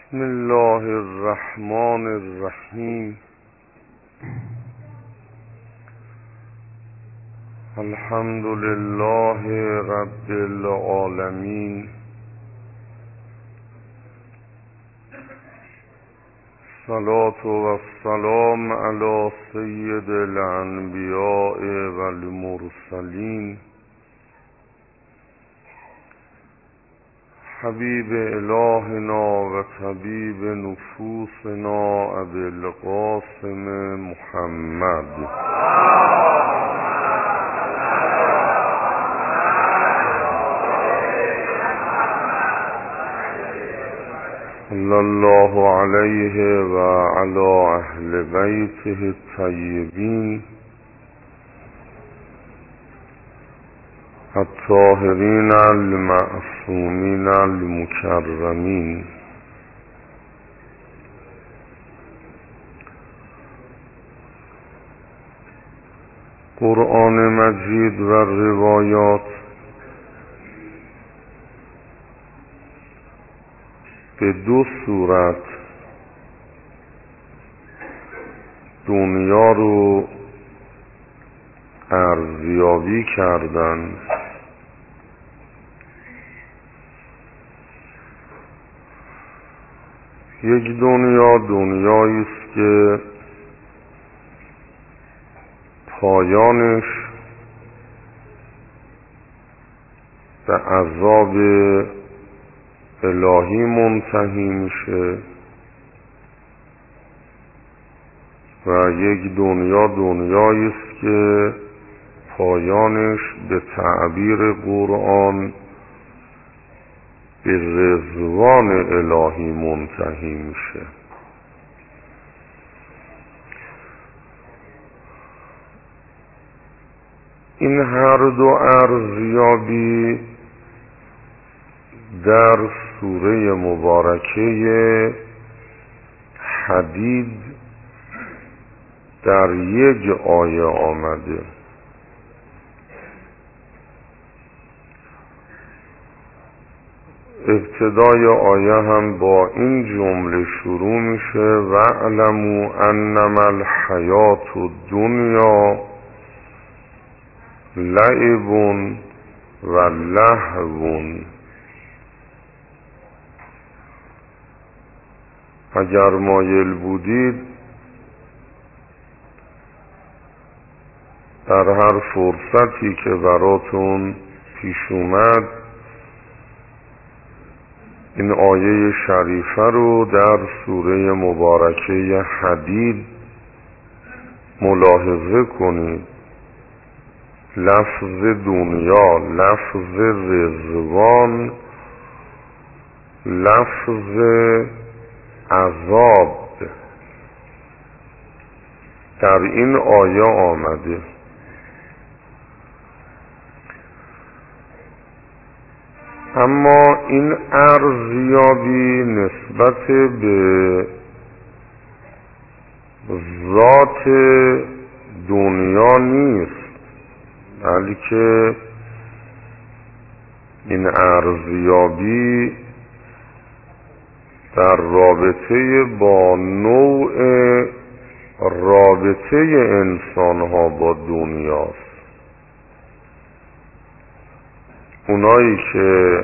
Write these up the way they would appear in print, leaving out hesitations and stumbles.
بسم الله الرحمن الرحیم. الحمد لله رب العالمین. الصلاة والسلام علی سید الانبیاء والمرسلین حبیب الهنا و طبیب نفوسنا ابی القاسم محمد صلی الله علیه و علی اهل بیته الطیبین الطاهرین المعصومین المکرمین. قرآن مجید و روایات به دو صورت دنیا رو ارزیابی کردند. یک دنیایی است که پایانش به عذاب الهی منتهی میشه و یک دنیایی است که پایانش به تعبیر قرآن به رضوان الهی منتهی میشه. این هر دو ارزیابی در سوره مبارکه حدید در یک آیه آمده. ابتدای آیه هم با این جمله شروع میشه: واعلموا انما الحیات الدنیا لعب و لهو. اگر مایل بودید در هر فرصتی که براتون پیش اومد این آیه شریفه رو در سوره مبارکه حدید ملاحظه کنید. لفظ دنیا، لفظ رضوان، لفظ عذاب در این آیه آمده. اما این ارزیابی نسبت به ذات دنیا نیست، بلکه این ارزیابی در رابطه با نوع رابطه انسان‌ها با دنیاست. اونایی که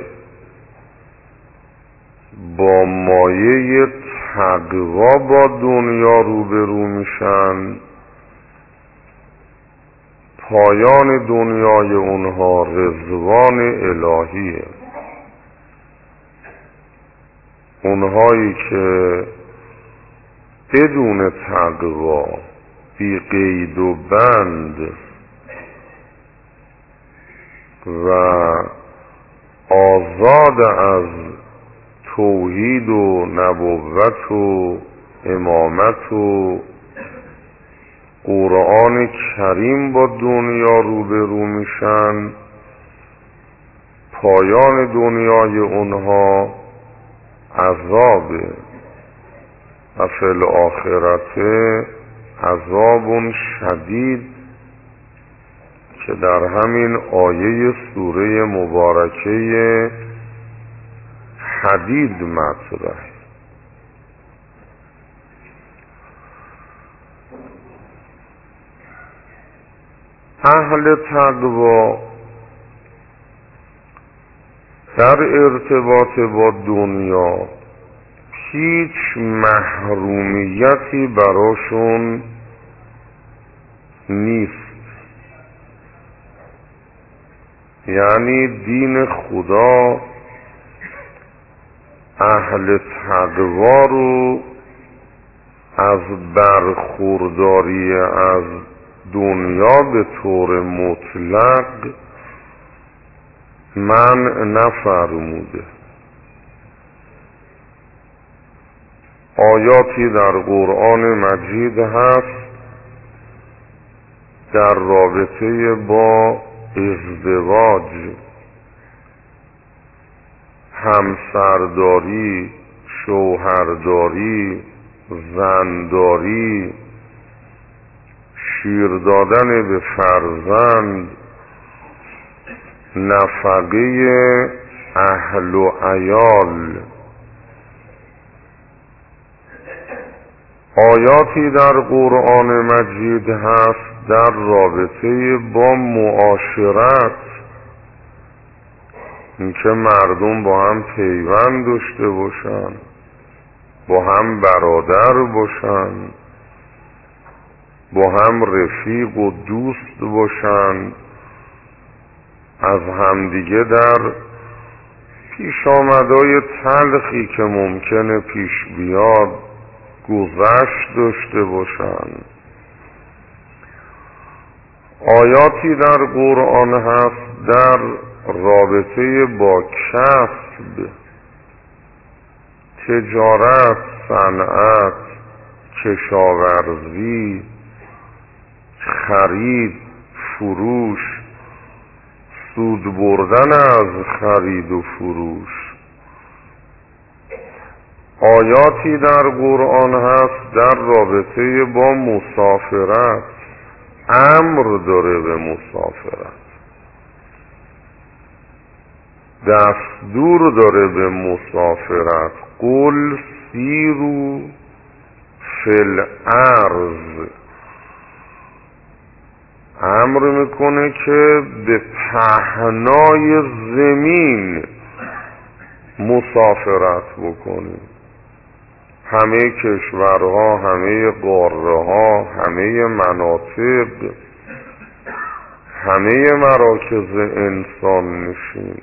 با مایه تقوا با دنیا روبرو میشن، پایان دنیای اونها رضوان الهیه. اونهایی که بدون تقوا، بی قید و بند و آزاد از توحید و نبوت و امامت و قرآن کریم با دنیا روبرو میشن، پایان دنیای اونها عذابه و فی الآخرت عذاب شدید که در همین آیه سوره مبارکه حدید مطرح. اهل تقوا در ارتباط با دنیا هیچ محرومیتی براشون نیست. یعنی دین خدا اهل تقوا رو از برخورداری از دنیا به طور مطلق منع نفرموده. آیاتی در قرآن مجید هست در رابطه با ازدواج، همسرداری، شوهرداری، زنداری، شیر دادن به فرزند، نفقه اهل و عیال. آیاتی در قرآن مجید هست در رابطه با معاشرت، اینکه مردم با هم پیوند داشته باشن، با هم برادر باشن، با هم رفیق و دوست باشن، از همدیگه در پیش آمدهای تلخی که ممکنه پیش بیاد گذشت داشته باشن. آیاتی در قرآن هست در رابطه با کسب، تجارت، صنعت، کشاورزی، خرید، فروش، سود بردن از خرید و فروش. آیاتی در قرآن هست در رابطه با مسافرت، امر داره به مسافرت، دستور داره به مسافرت. قل سیروا فی الارض، امر میکنه که به پهنای زمین مسافرت بکنیم. همه کشورها، همه قاره ها، همه مناطق، همه مراکز انسان نشین.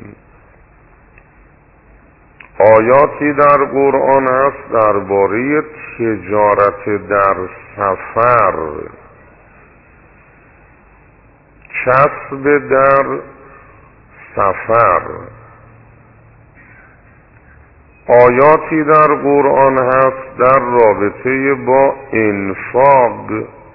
آیاتی در قرآن هست درباره تجارت در سفر، کسب در سفر. آیاتی در قرآن هست در رابطه با انفاق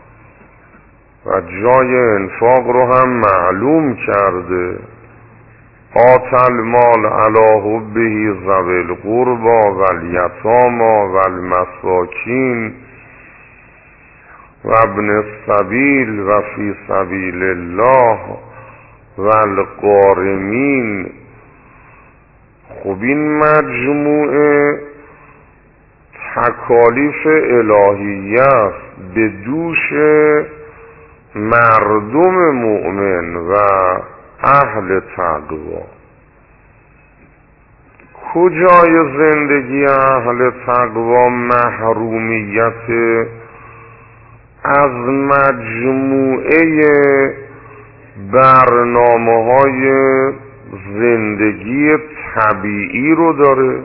و جای انفاق رو هم معلوم کرده. آت المال علی حبه ذوی القربى والیتامی والمساکین و ابن السبیل و فی سبیل الله والغارمین. خب این مجموعه تکالیف الهیه است به دوش مردم مؤمن و اهل تقوا. کجای زندگی اهل تقوا محرومیت از مجموعه برنامه‌های زندگی طبیعی رو داره؟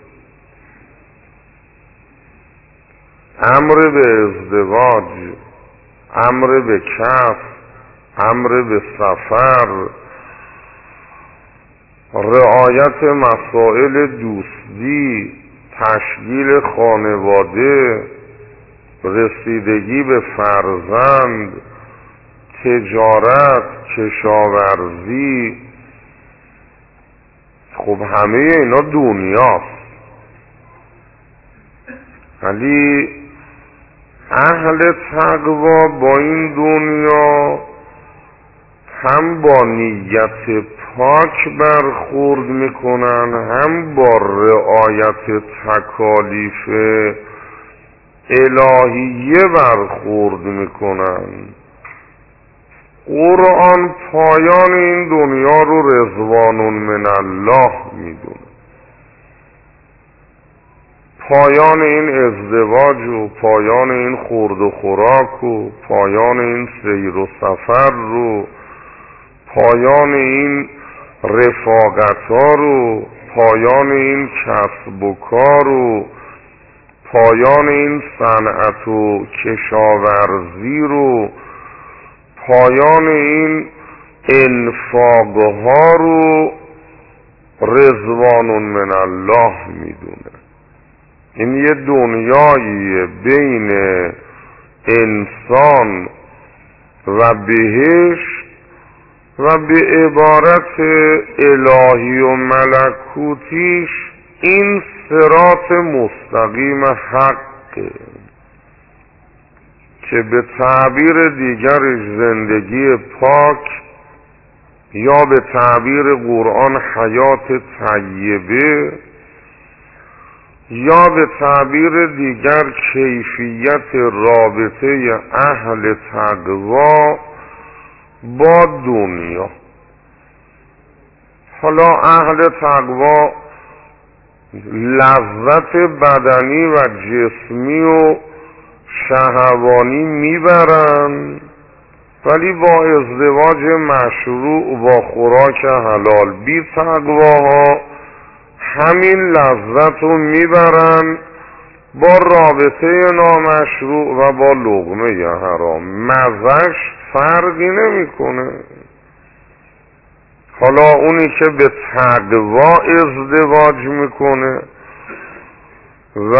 امر به ازدواج، امر به کسب، امر به سفر، رعایت مسائل دوستی، تشکیل خانواده، رسیدگی به فرزند، تجارت، کشاورزی. خب همه اینا دنیاست، ولی اهل تقوا با این دنیا هم با نیت پاک برخورد میکنن، هم با رعایت تکالیف الهیه برخورد میکنن. قرآن پایان این دنیا رو رضوان من الله میدونه. پایان این ازدواج و پایان این خورد و خوراک و پایان این سیر و سفر رو، پایان این رفاقت ها رو، پایان این کسب و کار و پایان این صنعت و کشاورزی رو، پایان این انفاقها رو رضوان من الله میدونه. این یه دنیاییه بین انسان و بهشت و به عبارت الهی و ملکوتیش این صراط مستقیم حقه که به تعبیر دیگرش زندگی پاک یا به تعبیر قرآن حیات طیبه یا به تعبیر دیگر کیفیت رابطه اهل تقوا با دنیا. حالا اهل تقوا لذت بدنی و جسمی و شهوانی میبرن، ولی با ازدواج مشروع با خوراک حلال بی تقواها همین لذت رو میبرن با رابطه نامشروع و با لقمه حرام. مزش فرقی نمیکنه. حالا اونی که به تقوا ازدواج میکنه و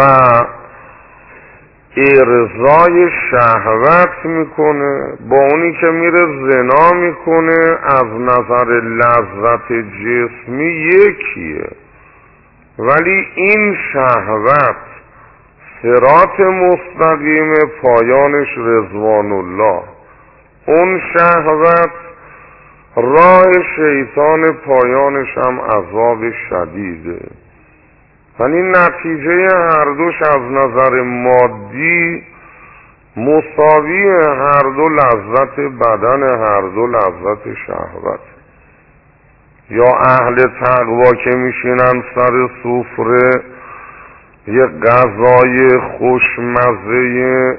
ارضای شهوت میکنه با اونی که میره زنا میکنه از نظر لذت جسمی یکیه، ولی این شهوت صراط مستقیم پایانش رضوان الله، اون شهوت راه شیطان پایانش هم عذاب شدیده. یعنی نتیجه هر دوش از نظر مادی مساوی، هر دو لذت بدن، هر دو لذت شهوت. یا اهل تقوا که میشینن سر سفره یه غذای خوشمزه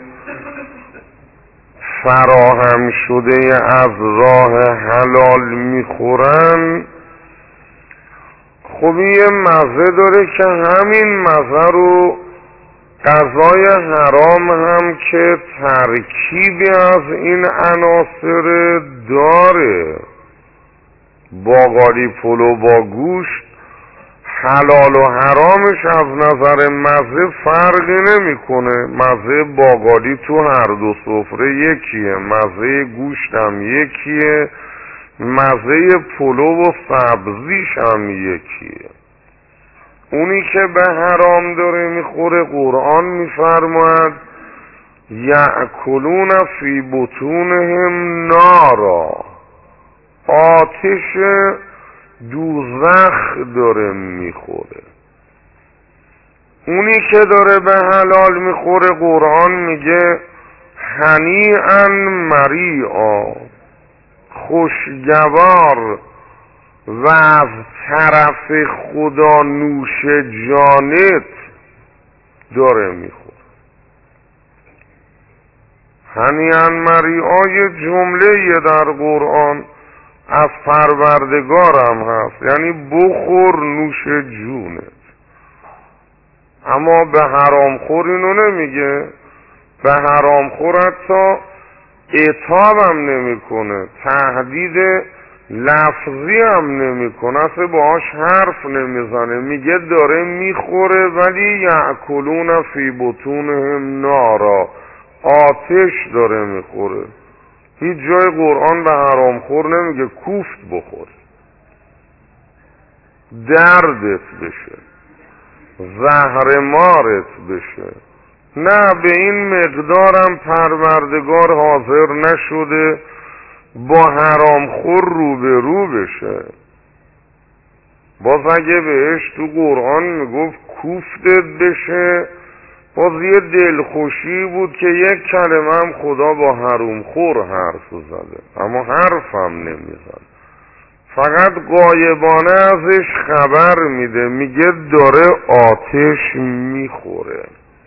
فراهم شده از راه حلال میخورن، خب یه مزه داره که همین مزه رو غذای حرام هم که ترکیبی از این عناصر داره، باقالی پلو با گوشت، حلال و حرامش از نظر مزه فرقی نمیکنه. مزه باقالی تو هر دو سفره یکیه، مزه گوشت هم یکیه، مزه پلو و سبزیش هم یکیه. اونی که به حرام داره میخوره قرآن میفرماید یأکلون فی بطونهم نارا، آتش دوزخ داره میخوره. اونی که داره به حلال میخوره قرآن میگه هنیئا مریئا، خوشگوار و از طرف خدا نوش جانت داره میخوره. هنیئا مریئا یه جمله در قرآن از پروردگارم هست، یعنی بخور نوش جونت. اما به حرام خور اینو نمیگه. به حرام خور حتی عتابم نمیکنه، تهدید لفظی هم نمیکنه، اصلا باهاش حرف نمیزنه، میگه داره میخوره ولی یأکلون فی بطونهم نارا، آتش داره میخوره. هیچ جای قرآن به حرام خور نمیگه کوفت بخور، دردت بشه، زهر مارت بشه. نه، به این مقدارم پروردگار حاضر نشده با حرام خور روبرو بشه. باز اگه بهش تو قرآن میگفت کوفتت بشه، باز یه دلخوشی بود که یک کلمه هم خدا با حروم خور حرف زده، اما حرفم نمیزد، فقط غایبانه ازش خبر میده، میگه داره آتش میخوره.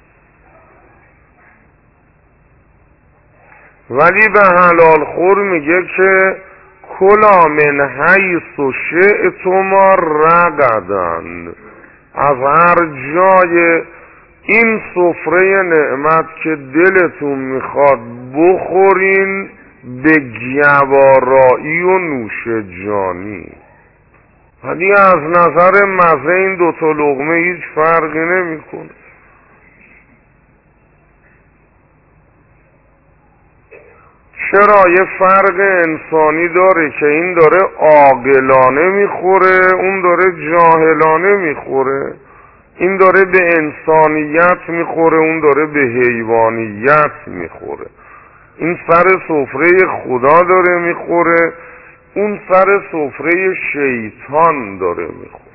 ولی به حلال خور میگه که کلا من حیث شئتما رغدن، از هر جای این سفره نعمت که دلتون میخواد بخورین، به گوارایی و نوش جانی. ولی از نظر مزه این دوتا لقمه هیچ فرقی نمیکنه. چرا؟ یه فرق انسانی داره که این داره عاقلانه میخوره، اون داره جاهلانه میخوره. این داره به انسانیت میخوره، اون داره به حیوانیت میخوره. این سر سفره خدا داره میخوره، اون سر سفره شیطان داره میخوره.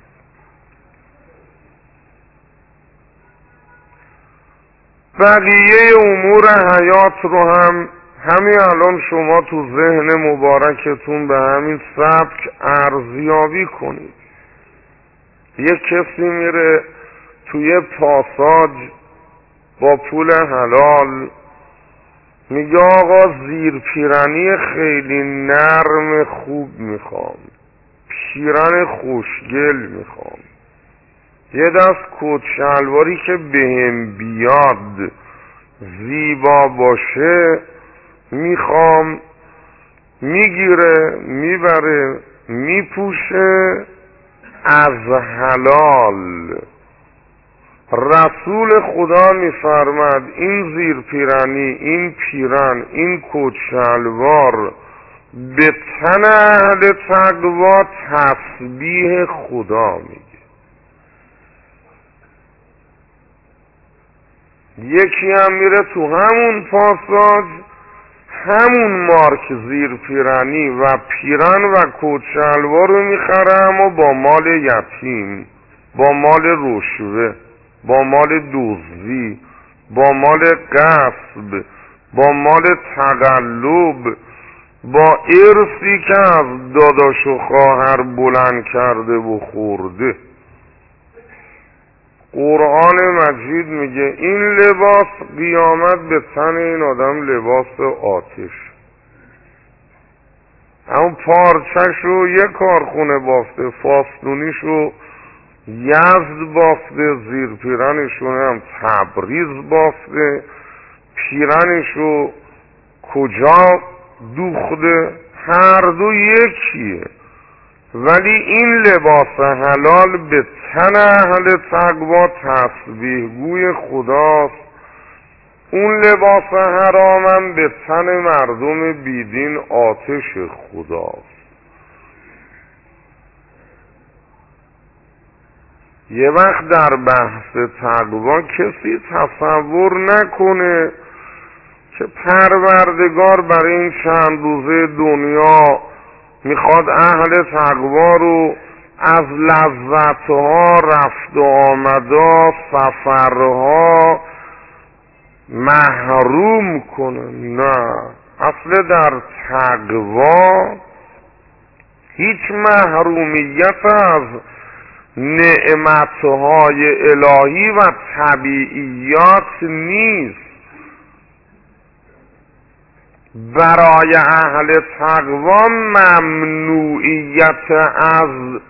بقیه امور حیات رو هم همین الان شما تو ذهن مبارکتون به همین سبک ارزیابی کنید. یک کسی میره توی پاساژ با پول حلال، میگه آقا زیر پیرنی خیلی نرم خوب میخوام، پیرن خوشگل میخوام، یه دست کت شلواری که بهم بیاد زیبا باشه میخوام. میگیره میبره میپوشه از حلال. رسول خدا میفرماد این زیر پیرنی، این پیرن، این کت شلوار به تن اهل تقوا تسبیح خدا میگه. یکی هم میره تو همون پاساژ همون مارک زیر پیرنی و پیرن و کت شلوار رو میخره، اما با مال یتیم، با مال رشوه، با مال دزدی، با مال غصب، با مال تقلب، با ارثی که از داداش و خواهر بلند کرده و خورده. قرآن مجید میگه این لباس قیامت به تن این آدم لباس آتش. همون پارچش رو یک کارخونه بافته، فاستونیشو یزد بافته، زیر پیرنشو هم تبریز بافته، پیرنشو کجا دوخته، هر دو یکیه. ولی این لباس حلال به تن اهل تقوا تسبیح گوی خداست، اون لباس حرامم به تن مردم بیدین آتش خداست. یه وقت در بحث تقوا کسی تصور نکنه که پروردگار برای این چند روزه دنیا میخواد اهل تقوا رو از لذتها، رفت و آمدها، سفرها محروم کنه. نه، اصل در تقوا هیچ محرومیت از نعمتهای الهی و طبیعیات نیست. برای اهل تقوا ممنوعیت از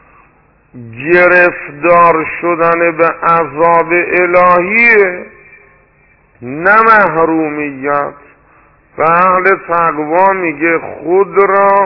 گرفتار شدن به عذاب الهیه، نه محرومیت. و اهل تقوا میگه خود را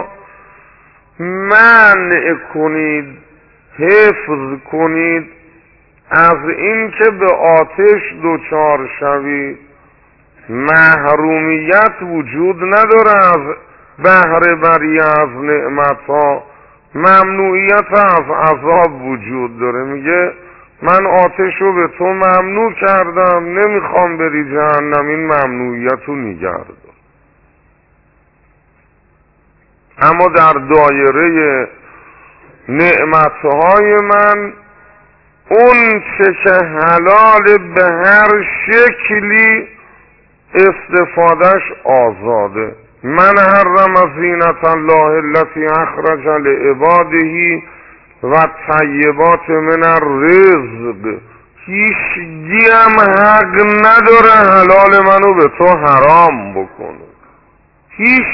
منع کنید، حفظ کنید از این که به آتش دچار شوید. محرومیت وجود نداره از بهره بری از نعمتها، ممنوعیت از عذاب وجود داره. میگه من آتش رو به تو ممنوع کردم، نمیخوام بری جهنم، این ممنوعیت رو نگرد. اما در دایره نعمتهای من اون چه که حلال به هر شکلی استفادهش آزاده. من حرم زینت الله التي اخرج لعباده و طیبات من الرزق. هیچ گیم حق نداره حلال منو به تو حرام بکنه. هیچ.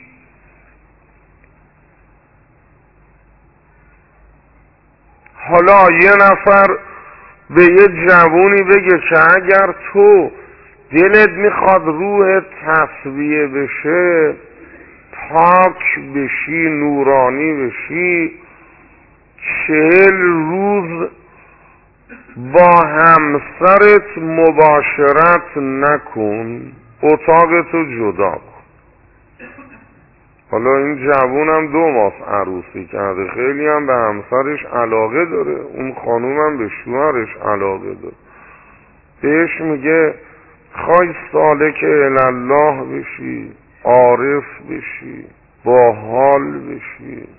حالا یه نفر به یه جوونی بگه که اگر تو دلت میخواد روح تصفیه بشه، پاک بشی، نورانی بشی، 40 روز با همسرت مباشرت نکن، اتاقتو جدا کن. حالا این جوونم 2 ماه عروسی کرده، خیلی هم به همسرش علاقه داره، اون خانوم هم به شوهرش علاقه داره. بهش میگه خواهی سالک الله بشی، عارف بشی، با حال بشی،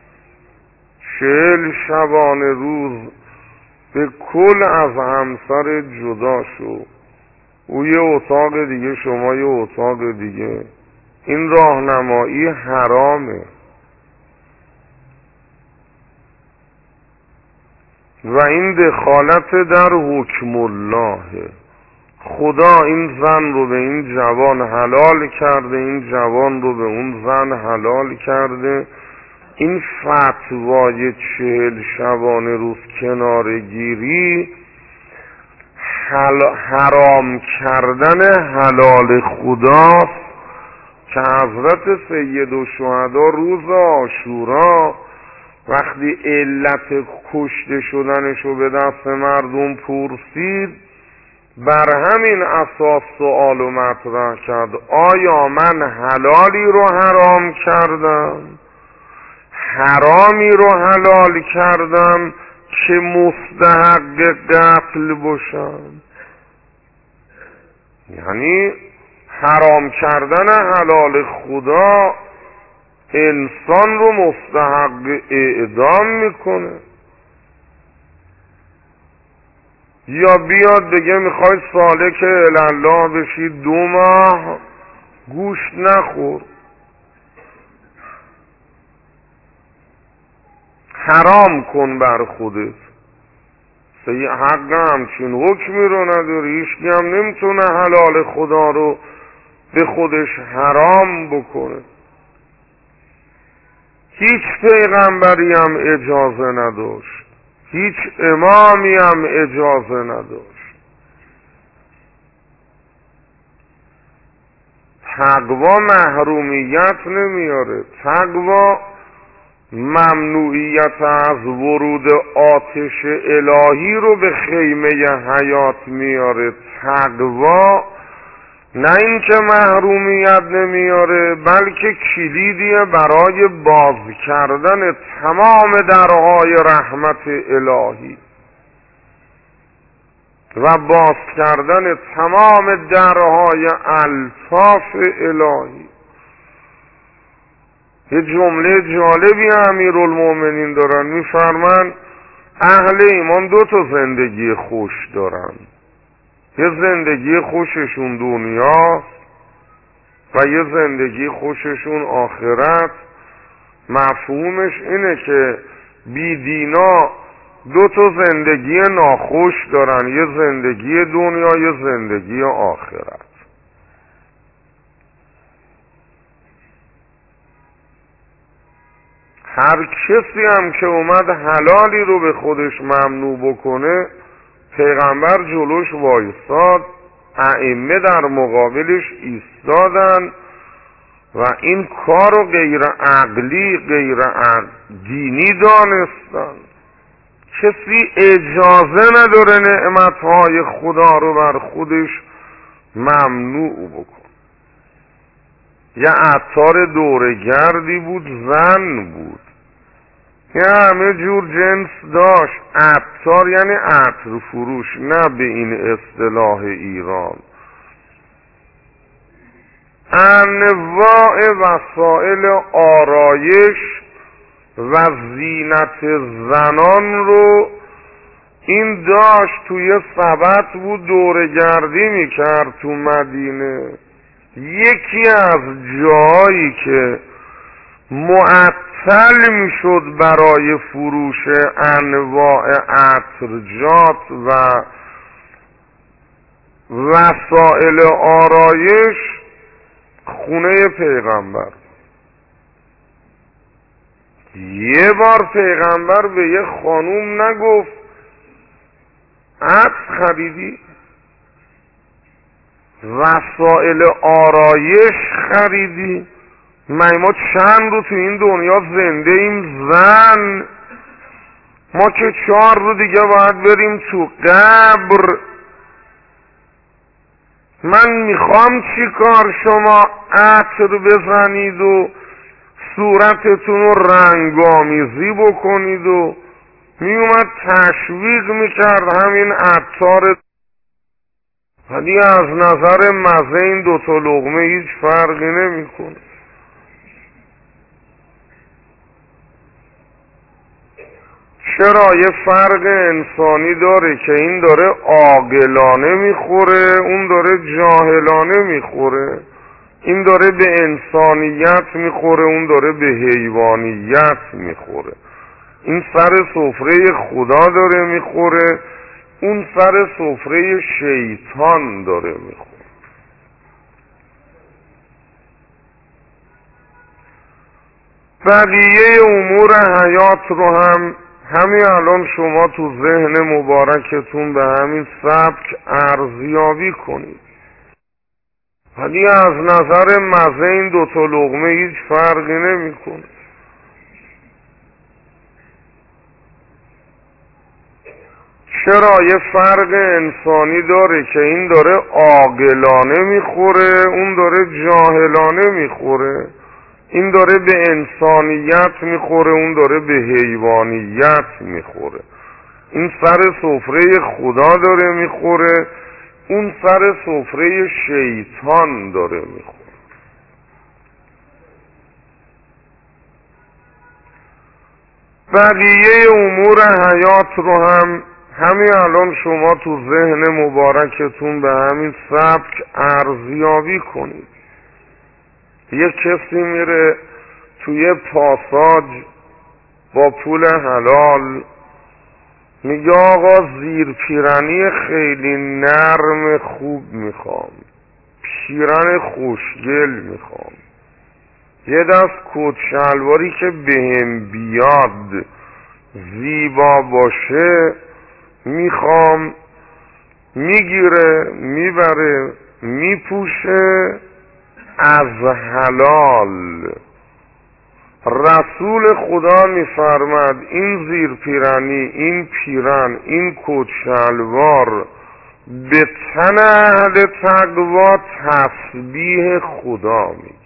40 شبانه روز به کل از همسر جدا شو، او یه اتاق دیگه، شما یه اتاق دیگه. این راهنمایی حرامه و این دخالت در حکم الله. خدا این زن رو به این جوان حلال کرده، این جوان رو به اون زن حلال کرده. این فتوای 40 شبانه روز کنارگیری حرام کردن حلال خداست که حضرت سید الشهدا روز عاشورا وقتی علت کشته شدنشو به دست مردم پرسید، بر همین اساس سؤال و مطرح کرد: آیا من حلالی رو حرام کردم، حرامی رو حلال کردم که مستحق قتل باشم؟ یعنی حرام کردن حلال خدا انسان رو مستحق اعدام میکنه. یا بیاد بگه میخوای سالک الله بشی، 2 ماه گوشت نخور، حرام کن بر خودت. حق همچین حکمی رو نداری، هیچکی هم نمیتونه حلال خدا رو به خودش حرام بکنه. هیچ پیغمبری هم اجازه نداشت، هیچ امامی هم اجازه نداشت. تقوا محرومیت نمیاره، تقوا ممنوعیت از ورود آتش الهی رو به خیمه حیات میاره. تقوا نه اینکه محرومیت نمیاره، بلکه کلیدیه برای باز کردن تمام درهای رحمت الهی و باز کردن تمام درهای الطاف الهی. یه جمله جالبی امیرالمومنین دارن، میفرمان اهل ایمان 2 تا زندگی خوش دارن. یه زندگی خوششون دنیا و یه زندگی خوششون آخرت. مفهومش اینه که بیدینا 2 تا زندگی ناخوش دارن، یه زندگی دنیا، یه زندگی آخرت. هر کسی هم که اومد حلالی رو به خودش ممنوع بکنه، پیغمبر جلوش وایستاد، ائمه در مقابلش ایستادن و این کار رو غیر عقلی، غیر دینی دانستن. کسی اجازه نداره نعمتهای خدا رو بر خودش ممنوع بکن. یه عطار دورگردی بود، زن بود، یه همه جور جنس داشت. عطار یعنی عطر فروش، نه به این اصطلاح ایران. انواع وسایل آرایش و زینت زنان رو این داشت توی سبت بود دورگردی میکرد تو مدینه. یکی از جایی که معطل میشد برای فروش انواع عطرجات و وسایل آرایش خونه پیغمبر. یه بار پیغمبر به یه خانوم نگفت عطر خریدی؟ وسایل آرایش خریدی؟ ما چند رو تو این دنیا زنده ایم زن؟ ما که 4 رو دیگه باید بریم تو قبر. من میخوام چی کار شما عطر بزنید و صورتتون رو رنگامیزی بکنید و میومد تشویق میکرد همین عطار. ولی از نظر مزه این 2 لقمه هیچ فرقی نمیکنه. چرا؟ یه فرق انسانی داره که این داره عاقلانه میخوره، اون داره جاهلانه میخوره. این داره به انسانیت میخوره، اون داره به حیوانیت میخوره. این سر سفره خدا داره میخوره، اون سر سفره شیطان داره میخوره. بقیه امور حیات رو هم همین الان شما تو ذهن مبارکتون به همین سبک ارزیابی کنید. ولی از نظر مزه این 2 لقمه هیچ فرقی نمیکنه. چرا؟ یه فرق انسانی داره که این داره عاقلانه میخوره، اون داره جاهلانه میخوره. این داره به انسانیت میخوره، اون داره به حیوانیت میخوره. این سر سفره خدا داره میخوره، اون سر سفره شیطان داره میخوره. بقیه امور حیات رو هم همین الان شما تو ذهن مبارکتون به همین سبک ارزیابی کنید. یه کسی میره توی پاساژ با پول حلال میگه آقا زیر پیرنی خیلی نرم خوب میخوام، پیرن خوشگل میخوام، یه دست کت شلواری که بهم بیاد زیبا باشه میخوام. میگیره میبره میپوشه از حلال. رسول خدا میفرماد این زیر پیرنی، این پیرن، این کت شلوار به تن اهل تقوا تسبیح خدا میگه.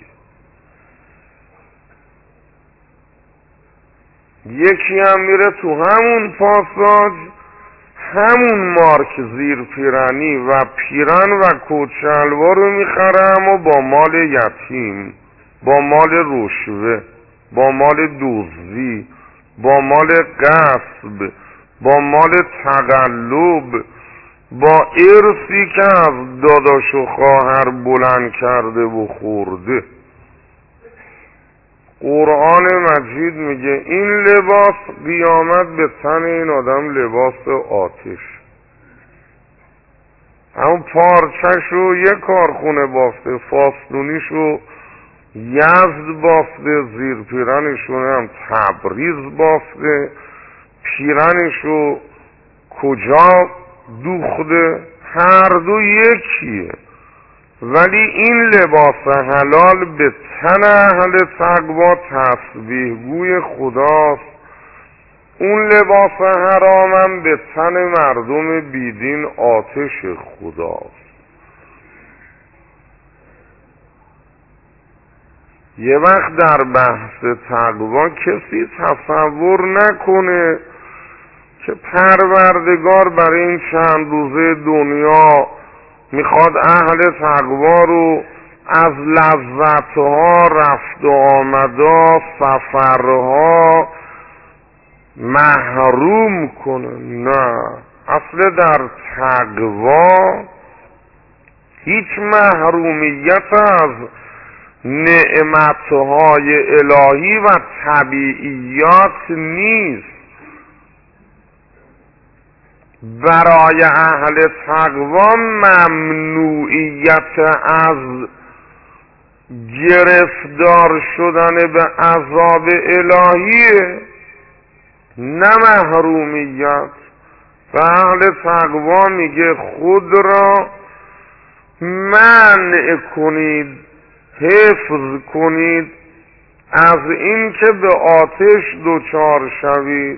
یکی هم میره تو همون پاساژ همون مارک زیر پیرنی و پیرن و کت شلوار رو میخره، اما با مال یتیم، با مال رشوه، با مال دزدی، با مال غصب، با مال تقلب، با ارثی که از داداش و خواهر بلند کرده و خورده. قرآن مجید میگه این لباس قیامت به تن این آدم لباس آتش. همون پارچه‌شو یه کارخونه بافته، فاستونیشو یزد بافته، زیر پیرنشو هم تبریز بافته، پیرنشو کجا دوخته، هر دو یکیه. ولی این لباس حلال به تن اهل تقوا تسبیحگوی خداست، اون لباس حرامم به تن مردم بیدین آتش خداست. یه وقت در بحث تقوا کسی تصور نکنه که پروردگار برای این چند روزه دنیا میخواد اهل تقوا رو از لذتها، رفت و آمدها، سفرها محروم کنه. نه، اصل در تقوا هیچ محرومیت از نعمتهای الهی و طبیعیات نیست. برای اهل تقوا ممنوعیت از گرفتار شدن به عذاب الهیه، نه محرومیت. و اهل تقوا میگه خود را منع کنید، حفظ کنید از این که به آتش دچار شوید.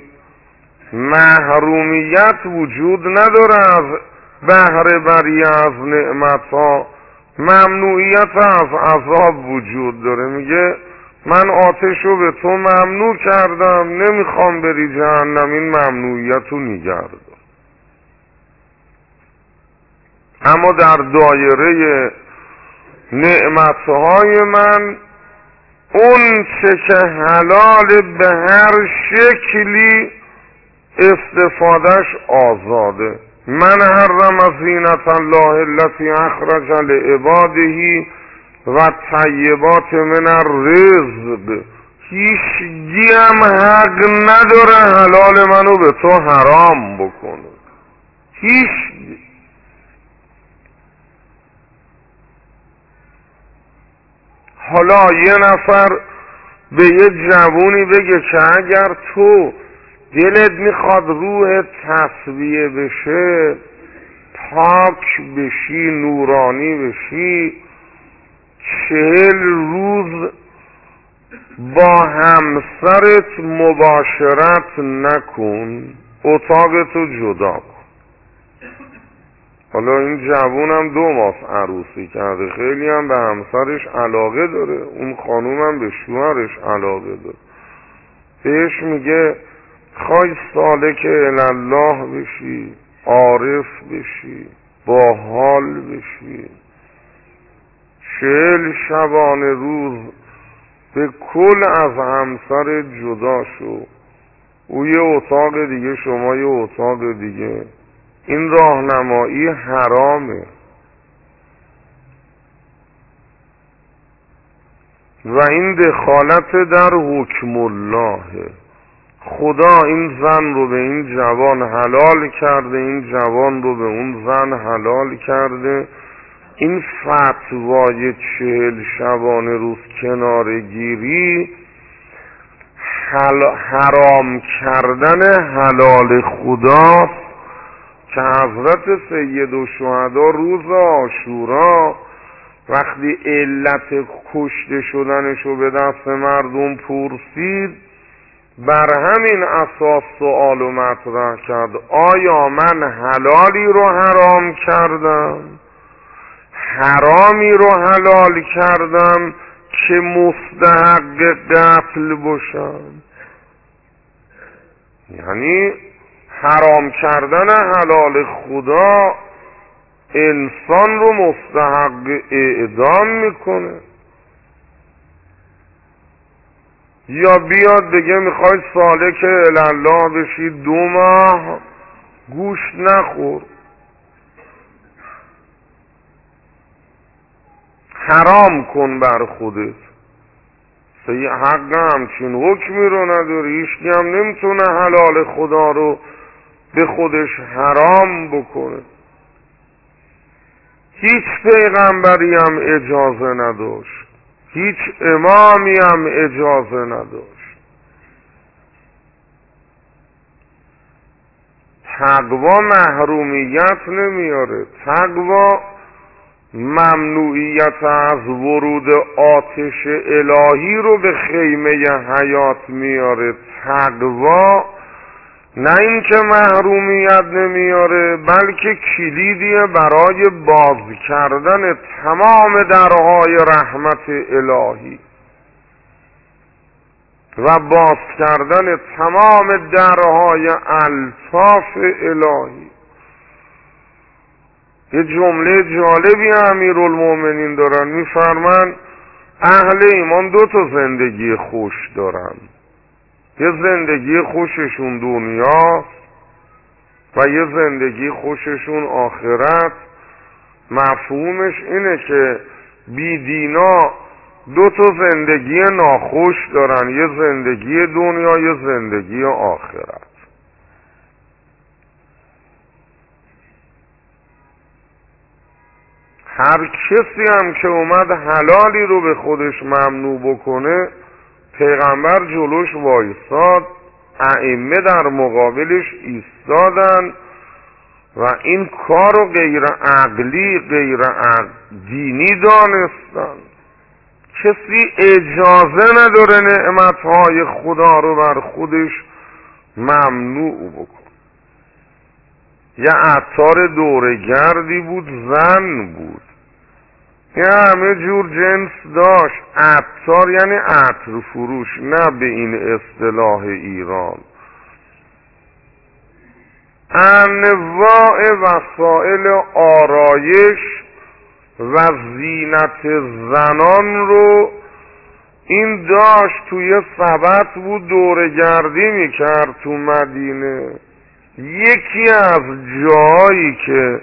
محرومیت وجود نداره از بهره بری از نعمتها، ممنوعیت از عذاب وجود داره. میگه من آتش رو به تو ممنوع کردم، نمیخوام بری جهنم، این ممنوعیت رو نگرد. اما در دایره نعمتهای من اون چه که حلال به هر شکلی استفادهش آزاده. من حرم زینت الله التي اخرج لعباده و طیبات من الرزق. هیچگی هم حق نداره حلال منو به تو حرام بکنه، هیچگی. حالا یه نفر به یه جوونی بگه که اگر تو دلت میخواد روح تصفیه بشه، پاک بشی، نورانی بشی، 40 روز با همسرت مباشرت نکن، اتاقتو جدا کن. حالا این جوونم 2 ماه عروسی کرده، خیلی هم به همسرش علاقه داره، اون خانومم به شوهرش علاقه داره. بهش میگه خواهی سالک الله بشی، عارف بشی، با حال بشی، 40 شبانه روز به کل از همسر جدا شو، او یه اتاق دیگه، شما یه اتاق دیگه. این راهنمایی حرامه و این دخالت در حکم الله. خدا این زن رو به این جوان حلال کرده، این جوان رو به اون زن حلال کرده. این فتوای 40 شبانه روز کنارگیری حرام کردن حلال خداست که حضرت سید الشهدا روز عاشورا وقتی علت کشته شدنشو به دست مردم پرسید، بر همین اساس سؤال و مطرح کرد آیا من حلالی رو حرام کردم، حرامی رو حلال کردم که مستحق قتل باشم؟ یعنی حرام کردن حلال خدا انسان رو مستحق اعدام میکنه. یا بیاد بگه میخوای سالک الله بشی، 2 ماه گوشت نخور، حرام کن بر خودت. حق همچین حکمی رو نداری، هیچکی هم نمیتونه حلال خدا رو به خودش حرام بکنه. هیچ پیغمبری هم اجازه نداشت، هیچ امامی هم اجازه نداشت. تقوا محرومیت نمیاره، تقوا ممنوعیت از ورود آتش الهی رو به خیمه حیات میاره. تقوا نه اینکه محرومیت نمیاره، بلکه کلیدیه برای باز کردن تمام درهای رحمت الهی و باز کردن تمام درهای الطاف الهی. یه جمله جالبی امیرالمومنین دارن، میفرمان اهل ایمان 2 تا زندگی خوش دارن. یه زندگی خوششون دنیاست، و یه زندگی خوششون آخرت. مفهومش اینه که بیدینا دو تا زندگی ناخوش دارن، یه زندگی دنیا، یه زندگی آخرت. هر کسی هم که اومد حلالی رو به خودش ممنوع بکنه، پیغمبر جلوش وایساد، ائمه در مقابلش ایستادن و این کار رو غیر عقلی، غیر دینی دانستن. کسی اجازه نداره نعمتهای خدا رو بر خودش ممنوع بکن. یه عطار دورگردی بود، زن بود، یه همه جور جنس داشت. عطار یعنی عطر فروش، نه به این اصطلاح ایران. انواع وسایل آرایش و زینت زنان رو این داشت. توی سبت بود دورگردی میکرد تو مدینه. یکی از جایی که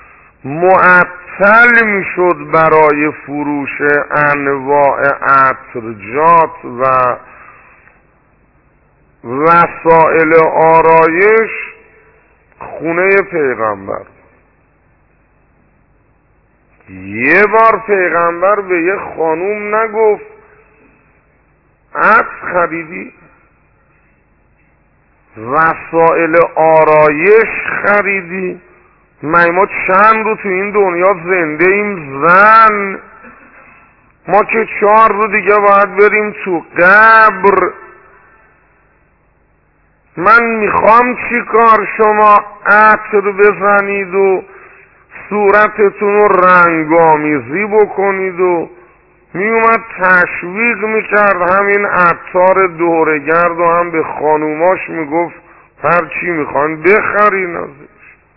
معطل میشد برای فروش انواع عطرجات و وسایل آرایش خونه پیغمبر. یه بار پیغمبر به یه خانوم نگفت عطر خریدی؟ وسایل آرایش خریدی؟ ما چند رو تو این دنیا زنده ایم زن، ما که 4 رو دیگه باید بریم تو قبر. من میخوام چی کار شما عطر بزنید و صورتتون رو رنگامیزی بکنید و میومد تشویق میکرد همین عطار دورگرد و هم به خانوماش میگفت هر چی میخوان بخرین ازش.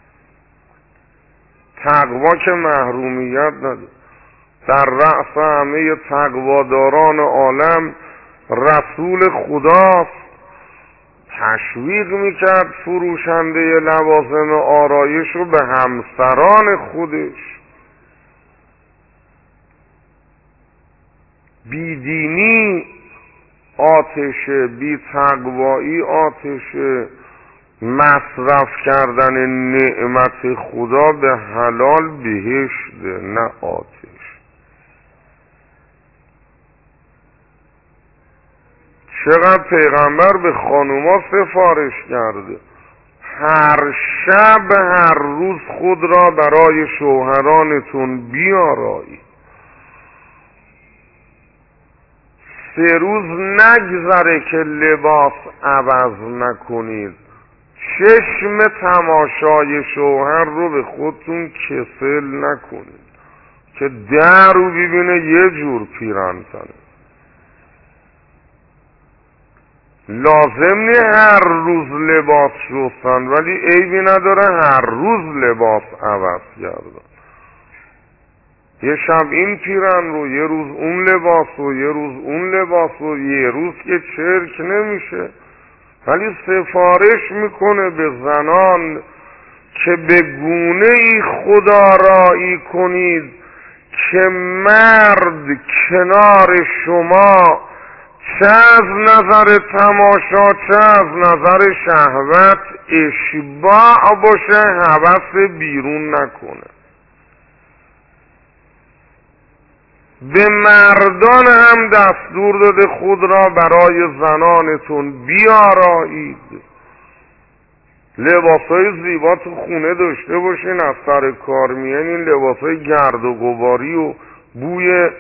تقوا که محرومیت نداره. در رأس همه تقواداران عالم رسول خداست. تشویق میکرد فروشنده لوازم آرایش رو به همسران خودش. بیدینی آتشه، بی تقوایی آتشه، مصرف کردن نعمت خدا به حلال بهشته، نه آتش. چقدر پیغمبر به خانوما سفارش کرده هر شب هر روز خود را برای شوهرانتون بیارایید. 3 روز نگذره که لباس عوض نکنید. چشم تماشای شوهر رو به خودتون کسل نکنید که در رو ببینه یه جور پیرن تنه. لازم نی هر روز لباس شستن، ولی عیبی نداره هر روز لباس عوض کردن. یه شب این پیرن رو، یه روز اون لباس رو، یه روز اون لباس رو، یه روز که چرک نمیشه. ولی سفارش میکنه به زنان که به گونه ای خدا رایی کنید که مرد کنار شما چه از نظر تماشا چه از نظر شهوت اشباع باشه، هوس بیرون نکنه. به مردان هم دستور داده خود را برای زنانتون بیارایید. لباسای زیبا تو خونه داشته باشین، از سر کار میان این لباسای گرد و غباری و بوی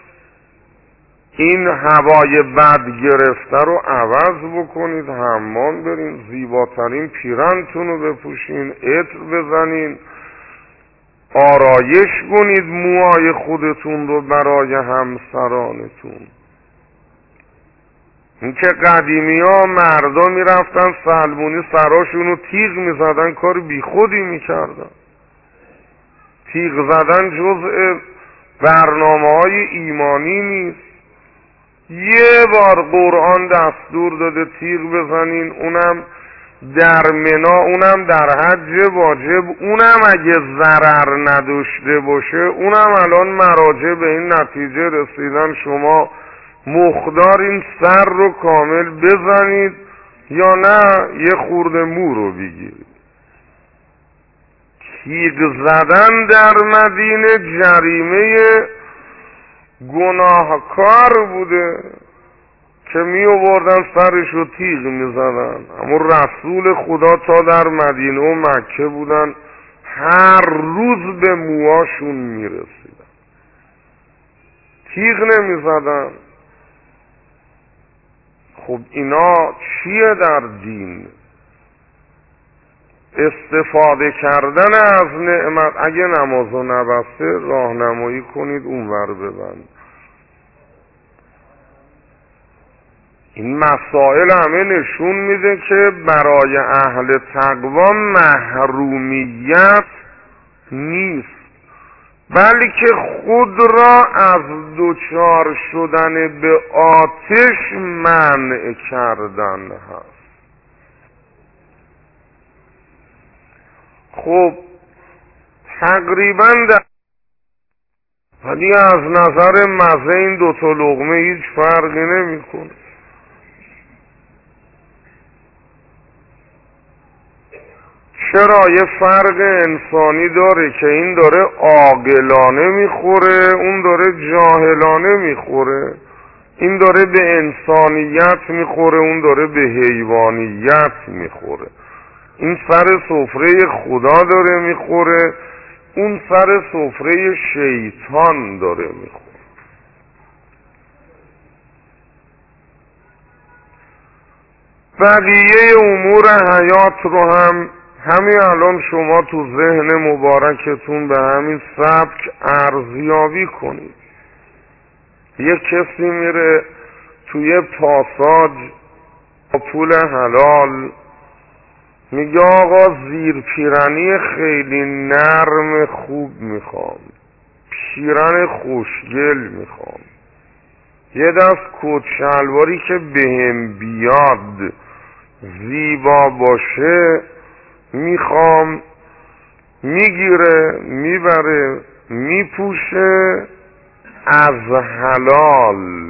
این هوای بد گرفته رو عوض بکنید، حمام برین، زیباترین پیرنتون رو بپوشین، عطر بزنین، آرایش کنید موهای خودتون رو برای همسرانتون. این که قدیمی ها مردا میرفتن سلمونی سراشون رو تیغ میزدن، کار بی خودی میکردن. تیغ زدن جزء برنامه های ایمانی نیست. یه بار قرآن دستور داده تیغ بزنین، اونم در منا، اونم در حج واجب، اونم اگه ضرر نداشته باشه، اونم الان مراجع به این نتیجه رسیدن شما مقدار این سر رو کامل بزنید یا نه یه خورده مو رو بگیرید. تیغ زدن در مدینه جریمه گناهکار بوده که می آوردن سرش رو تیغ می زدن. اما رسول خدا تا در مدینه و مکه بودن هر روز به موهاشون می رسیدن، تیغ نمی زدن. خب اینا چیه در دین؟ استفاده کردن از نعمت. اگه نمازو نبسته راهنمایی کنید اونور ببند. این مسائل همه نشون میده که برای اهل تقوا محرومیت نیست، بلکه خود را از دچار شدن به آتش منع کردن هست. خب تقریبا ولی از نظر مزه این دوتا لقمه هیچ فرقی نمی کنه. چرا؟ یه فرق انسانی داره که این داره عاقلانه میخوره، اون داره جاهلانه میخوره. این داره به انسانیت میخوره، اون داره به حیوانیت میخوره. این سر سفره خدا داره میخوره، اون سر سفره شیطان داره میخوره. بقیه امور حیات رو هم همین الان شما تو ذهن مبارکتون به همین سبک ارزیابی کنید. یک کسی میره توی پاساژ با پول حلال میگه آقا زیر پیرنی خیلی نرم خوب میخوام، پیرن خوشگل میخوام، یه دست کت شلواری که بهم بیاد زیبا باشه میخوام. میگیره میبره میپوشه از حلال.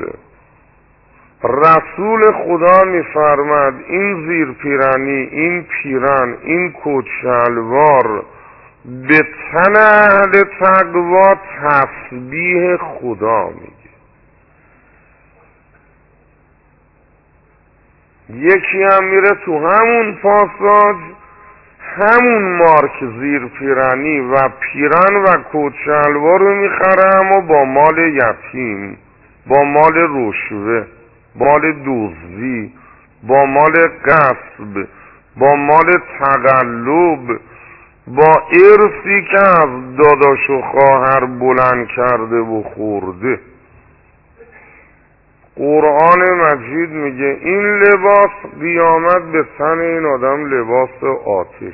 رسول خدا میفرماد این زیر پیرنی، این پیرن، این کت شلوار به تن اهل تقوا تسبیح خدا میگه. یکی هم میره تو همون پاساژ همون مارک زیر پیرنی و پیرن و کت شلوار رو میخره، اما با مال یتیم، با مال رشوه، مال دزدی، با مال غصب، با مال تقلب، با ارثی که از داداش و خواهر بلند کرده و خورده. قرآن مجید میگه این لباس قیامت به تن این آدم لباس آتش.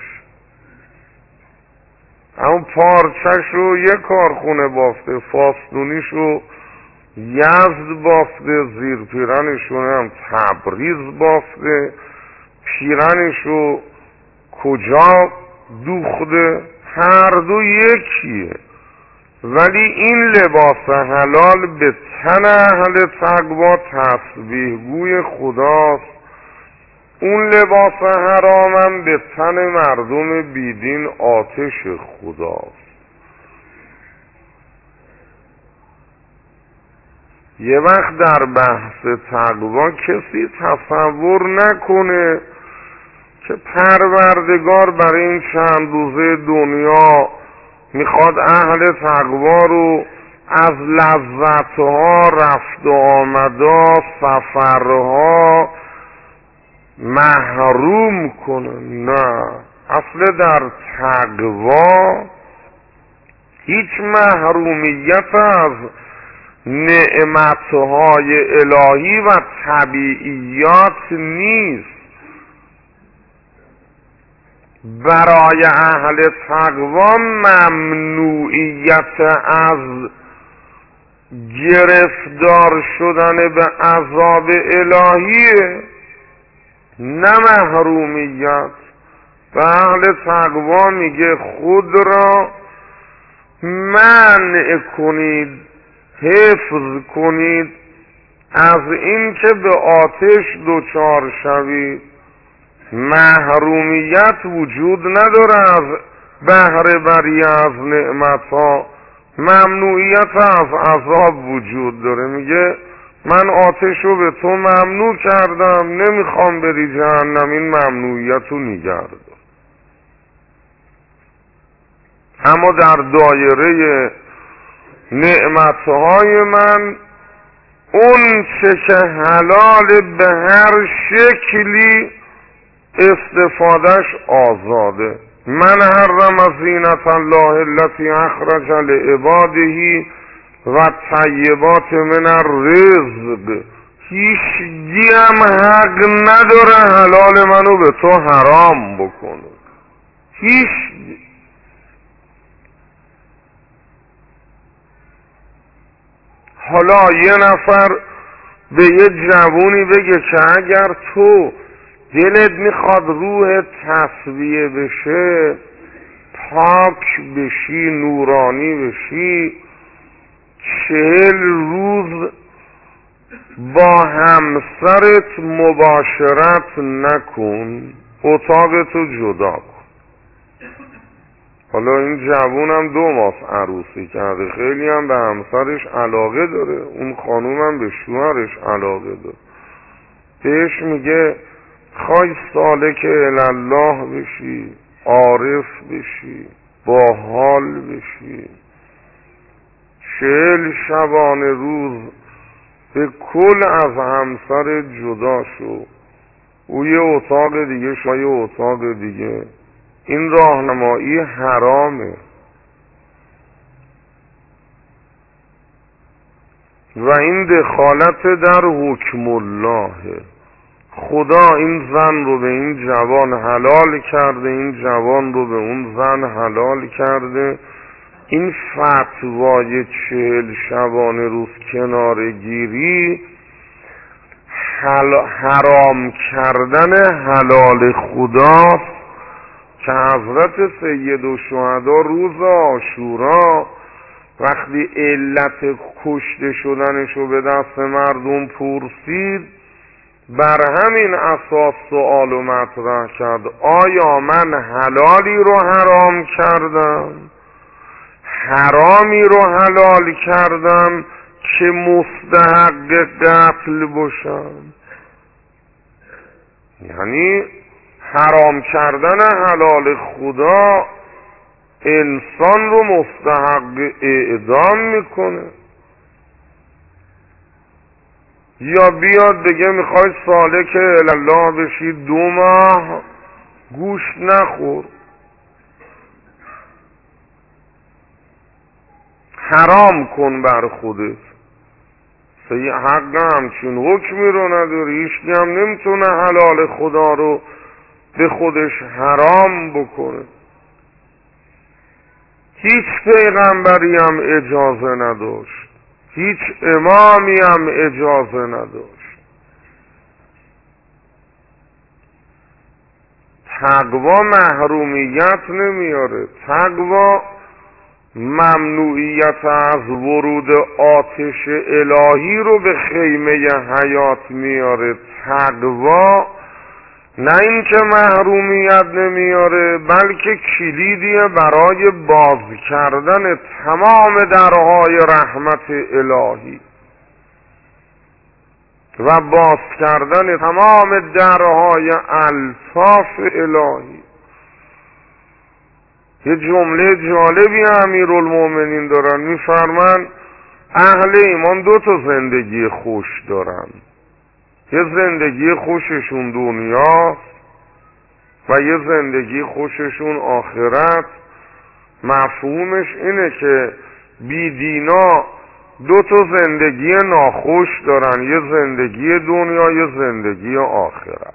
اما پارچش رو یک کارخونه بافته، فاستونیش رو یزد بافته، زیر پیرنشون هم تبریز بافته، پیرنش رو کجا دوخته، هر دو یکیه. ولی این لباس حلال به تن اهل تقوا تسبیح گوی خداست، اون لباس حرامم به تن مردم بیدین آتش خداست. یه وقت در بحث تقوا کسی تصور نکنه که پروردگار برای این چند روزه دنیا میخواد اهل تقوا رو از لذتها، رفت و آمدها، سفرها محروم کنه. نه، اصل در تقوا هیچ محرومیت از نعمتهای الهی و طبیعیات نیست. برای اهل تقوا ممنوعیت از گرفتار شدن به عذاب الهیه. نه محرومیت. و اهل تقوا میگه خود را منع کنید، حفظ کنید از این که به آتش دچار شوید. محرومیت وجود نداره از بهره بری از نعمتها، ممنوعیت از عذاب وجود داره. میگه من آتش رو به تو ممنوع کردم، نمیخوام بری جهنم، این ممنوعیت رو نگرد. اما در دایره نعمتهای من اون چه که حلال به هر شکلی استفادهش آزاده. من حرم زینت الله التي اخرج لعباده و طیبات من الرزق. هیچ گیم حق نداره حلال منو به تو حرام بکنه. هیچ. حالا یه نفر به یه جوونی بگه که اگر تو دلت میخواد روح تصفیه بشه، پاک بشی، نورانی بشی، 40 روز با همسرت مباشرت نکن، اتاقتو جدا کن. حالا این جوون هم 2 ماه عروسی کرده، خیلی هم به همسرش علاقه داره، اون خانوم هم به شوهرش علاقه داره. بهش میگه خواهی سالک الله بشی، عارف بشی، با حال بشی، 40 شبانه روز به کل از همسر جدا شو، او یه اتاق دیگه شما یه اتاق دیگه. این راهنمایی حرامه و این دخالت در حکم الله. خدا این زن رو به این جوان حلال کرده، این جوان رو به اون زن حلال کرده. این فتوای 40 شبانه روز کنارگیری حرام کردن حلال خداست که حضرت سید الشهدا روز عاشورا وقتی علت کشته شدنشو به دست مردم پرسید، بر همین اساس سؤال و مطرح کرد آیا من حلالی رو حرام کردم، حرامی رو حلال کردم که مستحق قتل باشم؟ یعنی حرام کردن حلال خدا انسان رو مستحق اعدام میکنه. یا بیاد بگه میخوای سالک الله بشی، 2 ماه گوشت نخور، حرام کن بر خودت. حق همچین حکمی رو نداری، هیچ هم نمیتونه حلال خدا رو به خودش حرام بکنه. هیچ پیغمبری هم اجازه نداشت، هیچ امامی هم اجازه نداشت. تقوا محرومیت نمیاره، تقوا ممنوعیت از ورود آتش الهی رو به خیمه حیات میاره. تقوا نه اینکه محرومیت نمیاره، بلکه کلیدیه برای باز کردن تمام درهای رحمت الهی و باز کردن تمام درهای الطاف الهی. یه جمله جالبی امیرالمومنین دارن، میفرمان اهل ایمان 2 تا زندگی خوش دارن، یه زندگی خوششون دنیا و یه زندگی خوششون آخرت. مفهومش اینه که بیدینا 2 تا زندگی ناخوش دارن، یه زندگی دنیا، یه زندگی آخرت.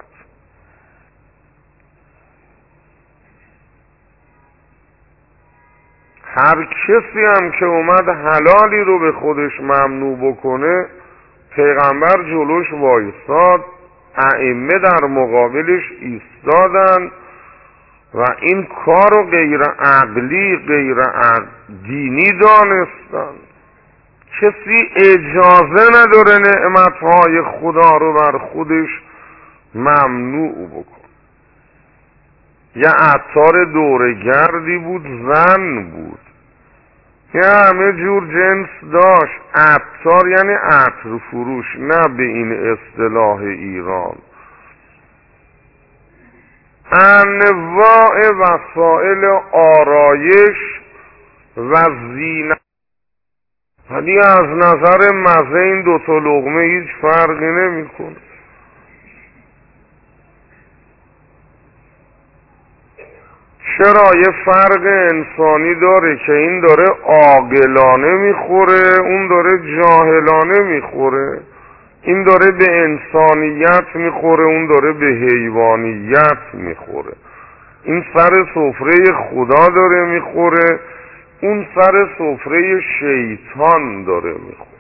هر کسی هم که اومد حلالی رو به خودش ممنوع بکنه، پیغمبر جلوش وایستاد، ائمه در مقابلش ایستادن و این کار رو غیر عقلی غیر دینی دانستن. کسی اجازه نداره نعمتهای خدا رو بر خودش ممنوع بکن. یه عطار دورگردی بود، زن بود، یه همه جور جنس داشت. عطار یعنی عطر فروش، نه به این اصطلاح ایران. انواع وسایل آرایش و زینت، ولی از نظر مزه این دوتا لقمه هیچ فرقی نمیکنه. چرا؟ یه فرق انسانی داره که این داره عاقلانه میخوره، اون داره جاهلانه میخوره. این داره به انسانیت میخوره، اون داره به حیوانیت میخوره. این سر سفره خدا داره میخوره، اون سر سفره شیطان داره میخوره.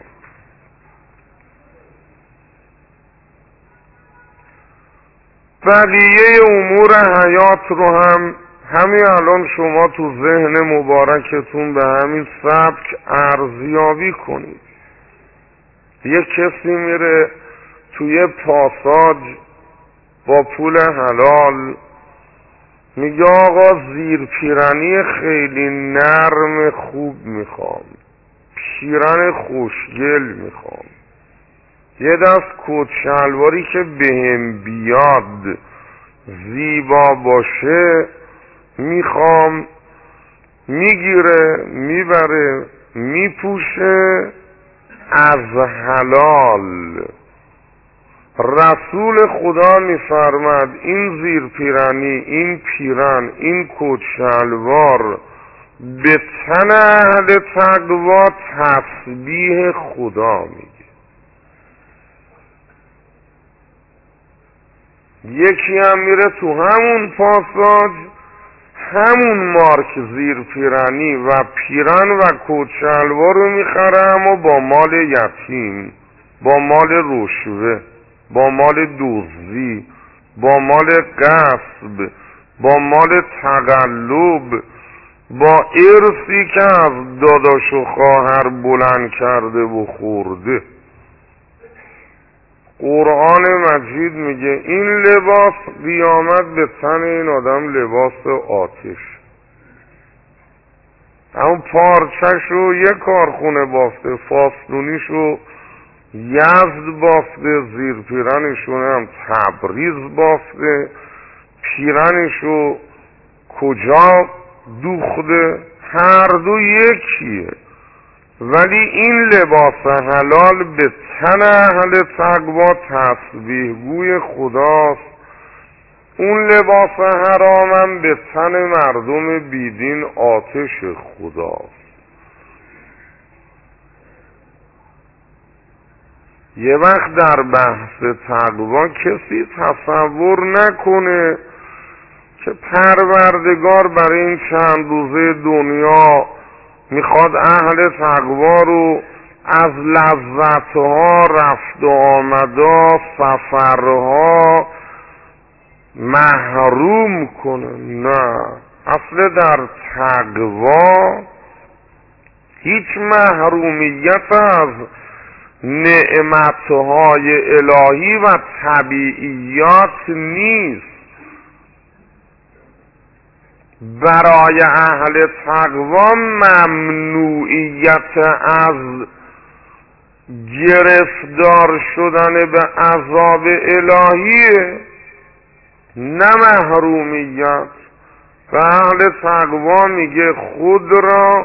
بقیه امور حیات رو هم همین الان شما تو ذهن مبارکتون به همین سبک ارزیابی کنید. یه کسی میره توی پاساژ با پول حلال، میگه آقا زیر پیرنی خیلی نرم خوب میخوام، پیرن خوشگل میخوام، یه دست کت شلواری که بهم بیاد زیبا باشه میخوام. میگیره میبره میپوشه از حلال. رسول خدا میفرماد این زیر پیرنی، این پیرن، این کت شلوار به تن اهل تقوا تسبیح خدا میگه. یکی هم میره تو همون پاساژ همون مارک زیر پیرنی و پیرن و کت شلوار رو میخره، اما با مال یتیم، با مال رشوه، با مال دزدی، با مال غصب، با مال تقلب، با ارثی که از داداش و خواهر بلند کرده و خورده. قرآن مجید میگه این لباس قیامت به تن این آدم لباس آتش. همون پارچش رو یه کارخونه بافته، فاستونیشو یزد بافته، زیر پیرنشون هم تبریز بافته، پیرنشو کجا دوخته، هر دو یکیه. ولی این لباس حلال به تن اهل تقوا تسبیح گوی خداست، اون لباس حرامم به تن مردم بیدین آتش خداست. یه وقت در بحث تقوا کسی تصور نکنه که پروردگار برای این چند روزه دنیا میخواد اهل تقوا رو از لذتها، رفت و آمدها، سفرها محروم کنه. نه، اصل در تقوا هیچ محرومیت از نعمتهای الهی و طبیعیات نیست. برای اهل تقوا ممنوعیت از گرفتار شدن به عذاب الهیه، نه محرومیت. و اهل تقوا میگه خود را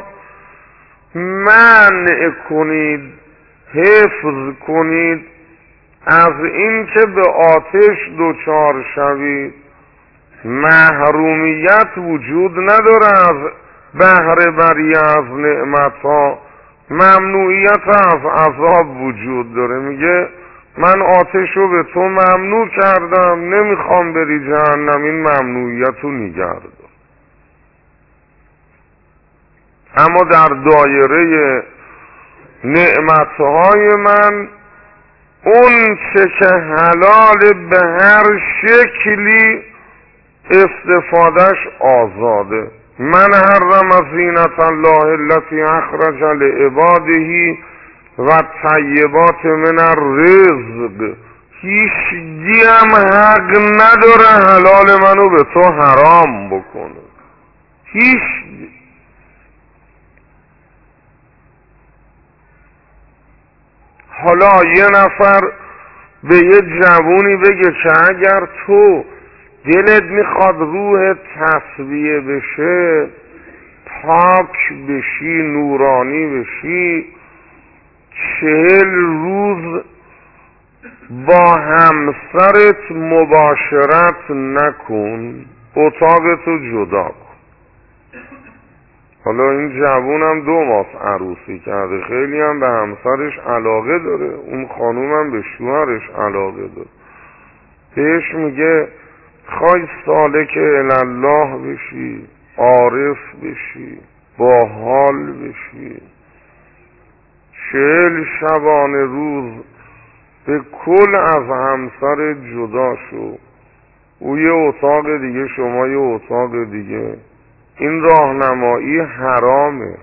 منع کنید، حفظ کنید از این که به آتش دچار شوید. محرومیت وجود نداره از بهره بری از نعمتها، ممنوعیت از عذاب وجود داره. میگه من آتش رو به تو ممنوع کردم، نمیخوام بری جهنم، این ممنوعیت رو نگرد. اما در دایره نعمتهای من اون چه که حلال به هر شکلی استفادهش آزاده. من حرم زینت الله التي اخرج لعباده و طیبات من الرزق. هیچگی هم حق نداره حلال منو به تو حرام بکنه. هیچگی. حالا یه نفر به یه جوونی بگه که اگر تو دلت میخواد روح تصفیه بشه، پاک بشی، نورانی بشی، 40 روز با همسرت مباشرت نکن، اتاقتو جدا کن. حالا این جوونم 2 ماه عروسی کرده، خیلی هم به همسرش علاقه داره، اون خانوم هم به شوهرش علاقه داره. بهش میگه خواهی سالک الله بشی، عارف بشی، با حال بشی، 40 شبانه روز به کل از همسر جدا شو، او یه اتاق دیگه، شما یه اتاق دیگه. این راهنمایی حرامه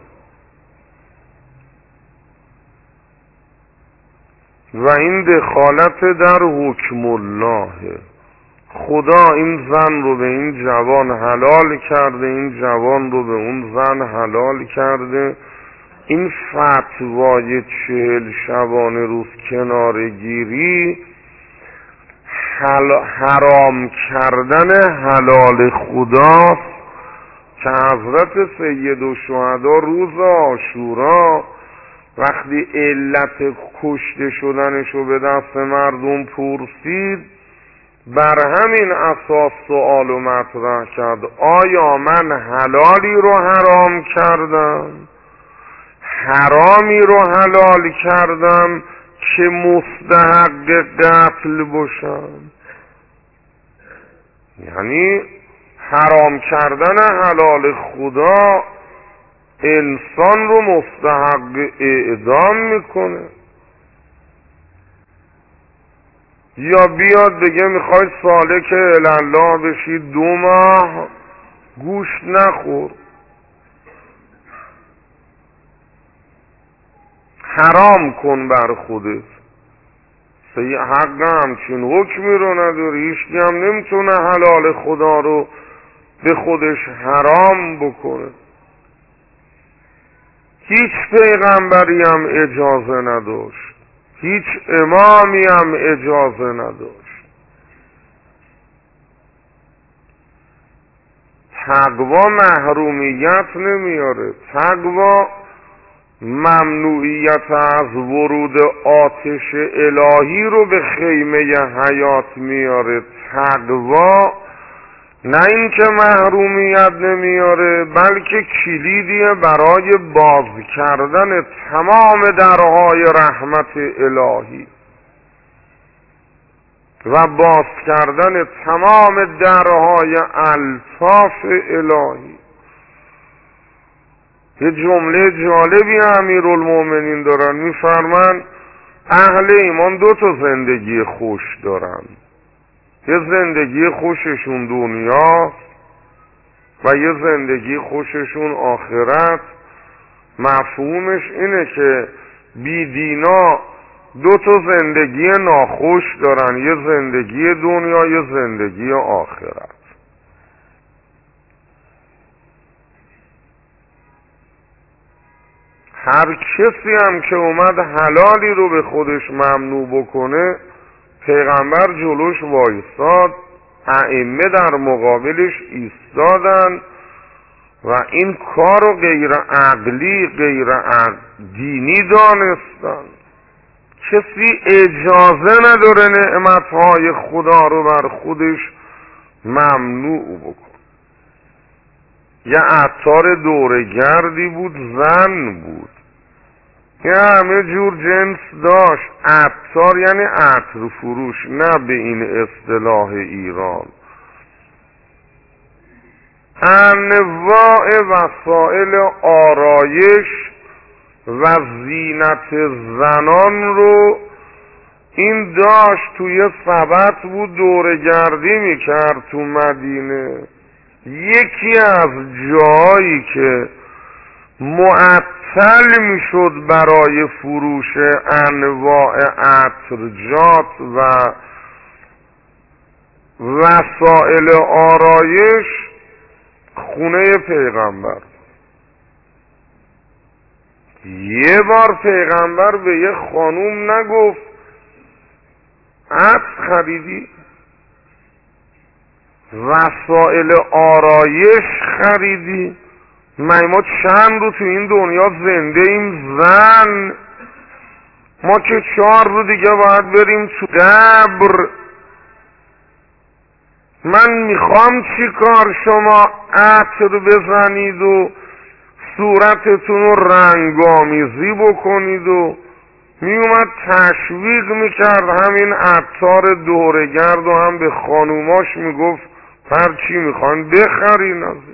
و این دخالت در حکم الله. خدا این زن رو به این جوان حلال کرده، این جوان رو به اون زن حلال کرده. این فتوای 40 شبانه روز کنارگیری حرام کردن حلال خداست که حضرت سید الشهدا روز عاشورا وقتی علت کشته شدنشو به دست مردم پرسید، بر همین اساس سؤال و مطرح کرد آیا من حلالی رو حرام کردم، حرامی رو حلال کردم که مستحق قتل باشم؟ یعنی حرام کردن حلال خدا انسان رو مستحق اعدام میکنه. یا بیاد بگه میخوای سالک الله بشی، 2 ماه گوشت نخور، حرام کن بر خودت. حق همچین حکمی رو نداری، هیچکی هم نمیتونه حلال خدا رو به خودش حرام بکنه. هیچ پیغمبری هم اجازه نداشت، هیچ امامی هم اجازه نداشت. تقوا محرومیت نمیاره، تقوا ممنوعیت از ورود آتش الهی رو به خیمه حیات میاره. تقوا نه اینکه محرومیت نمیاره، بلکه کلیدیه برای باز کردن تمام درهای رحمت الهی و باز کردن تمام درهای الطاف الهی. یه جمله جالبی امیرالمومنین دارن، میفرمان اهل ایمان 2 تا زندگی خوش دارن، یه زندگی خوششون دنیا و یه زندگی خوششون آخرت. مفهومش اینه که بیدینا 2 تا زندگی ناخوش دارن، یه زندگی دنیا، یه زندگی آخرت. هر کسی هم که اومد حلالی رو به خودش ممنوع بکنه، پیغمبر جلوش وایستاد، ائمه در مقابلش ایستادن و این کار رو غیر عقلی، غیر دینی دانستن. کسی اجازه نداره نعمتهای خدا رو بر خودش ممنوع بکن. یه عطار دورگردی بود، زن بود، یه همه جور جنس داشت. عطار یعنی عطر فروش، نه به این اصطلاح ایران. انواع وسایل آرایش و زینت زنان رو این داشت توی سبت بود دورگردی میکرد تو مدینه. یکی از جایی که معطل میشد برای فروش انواع عطرجات و وسایل آرایش خونه پیغمبر. یه بار پیغمبر به یه خانوم نگفت عطر خریدی؟ وسایل آرایش خریدی؟ ما چند رو تو این دنیا زنده ایم زن؟ ما که 4 رو دیگه باید بریم تو قبر. من میخوام چی کار شما عطر بزنید و صورتتون رو رنگامیزی بکنید و میومد تشویق میکرد همین عطار دورگرد و هم به خانوماش میگفت هر چی میخوان بخرین ازش.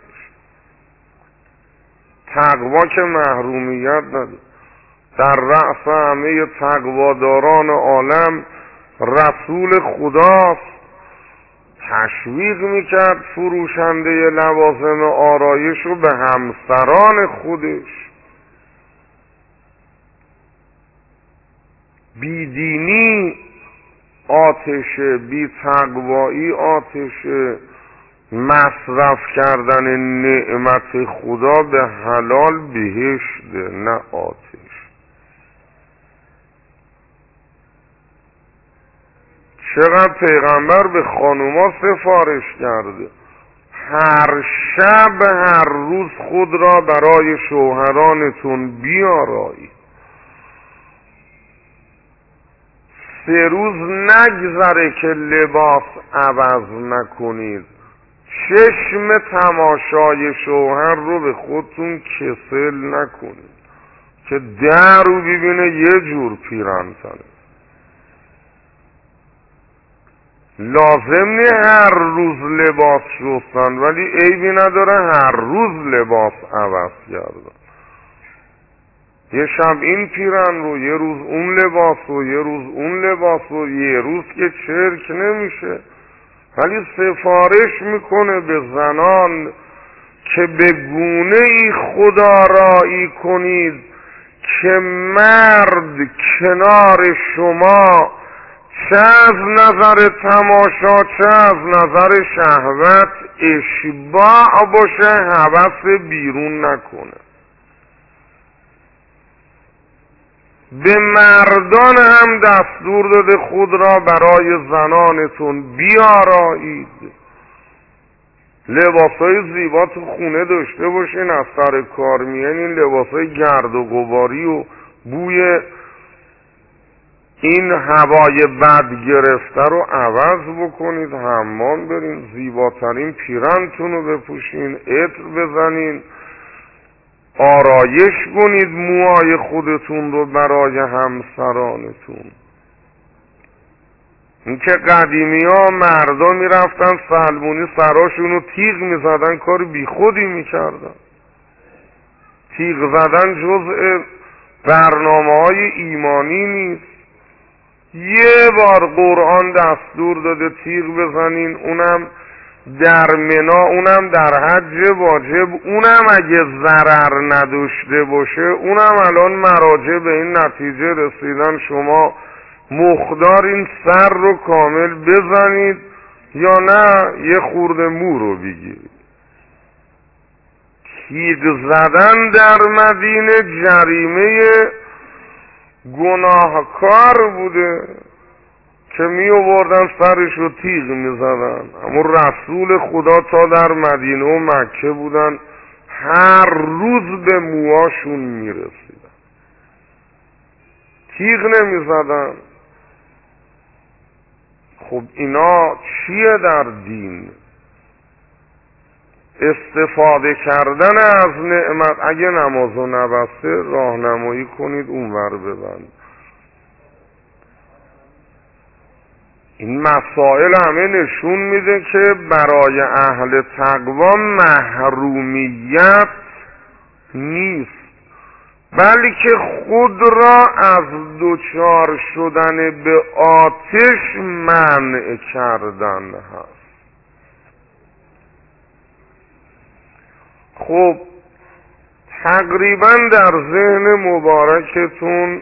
تقوا که محرومیت نداره. در رأس همه تقواداران عالم رسول خداست. تشویق میکرد فروشنده لوازم آرایش رو به همسران خودش. بیدینی آتشه، بی تقوایی آتشه، مصرف کردن نعمت خدا به حلال بهشته نه آتش. چقدر پیغمبر به خانوما سفارش کرده هر شب هر روز خود را برای شوهرانتون بیارایید. 3 روز نگذره که لباس عوض نکنید. چشم تماشای شوهر رو به خودتون کسل نکنید که در رو ببینه یه جور پیرن تنه. لازم نه هر روز لباس شستن، ولی عیبی نداره هر روز لباس عوض کردن. یه شب این پیرن رو، یه روز اون لباس رو، یه روز اون لباس رو، یه روز که چرک نمیشه. ولی سفارش میکنه به زنان که به گونه ای خدا رایی کنید که مرد کنار شما چه از نظر تماشا چه از نظر شهوت اشباع باشه، هوس بیرون نکنه. به مردان هم دستور داده خود را برای زنانتون بیارایید. لباسای زیبا تو خونه داشته باشین، از سر کار میان این لباسای گرد و غباری و بوی این هوای بد گرفته رو عوض بکنید، حمام برین، زیباترین پیرنتون رو بپوشین، عطر بزنین، آرایش کنید موهای خودتون رو برای همسرانتون. این که قدیمی ها مردا میرفتن سلمونی سراشون رو تیغ میزدن، کار بی خودی میکردن. تیغ زدن جزء برنامه های ایمانی نیست. یه بار قرآن دستور داده تیغ بزنین، اونم در منا، اونم در حج واجب، اونم اگه ضرر نداشته باشه. اونم الان مراجع به این نتیجه رسیدن شما مقدار سر رو کامل بزنید یا نه یه خورده مو رو بگیرید. تیغ زدن در مدینه جریمه گناهکار بوده که می آوردن سرش رو تیغ می زدن. اما رسول خدا تا در مدینه و مکه بودن هر روز به موهاشون می رسیدن، تیغ نمی زدن. خب اینا چیه در دین؟ استفاده کردن از نعمت. اگه نمازو نبسته راهنمایی کنید اونور ببند. این مسائل همه نشون میده که برای اهل تقوا محرومیت نیست. بلکه خود را از دچار شدن به آتش منع کردن هست. خب تقریبا در ذهن مبارکتون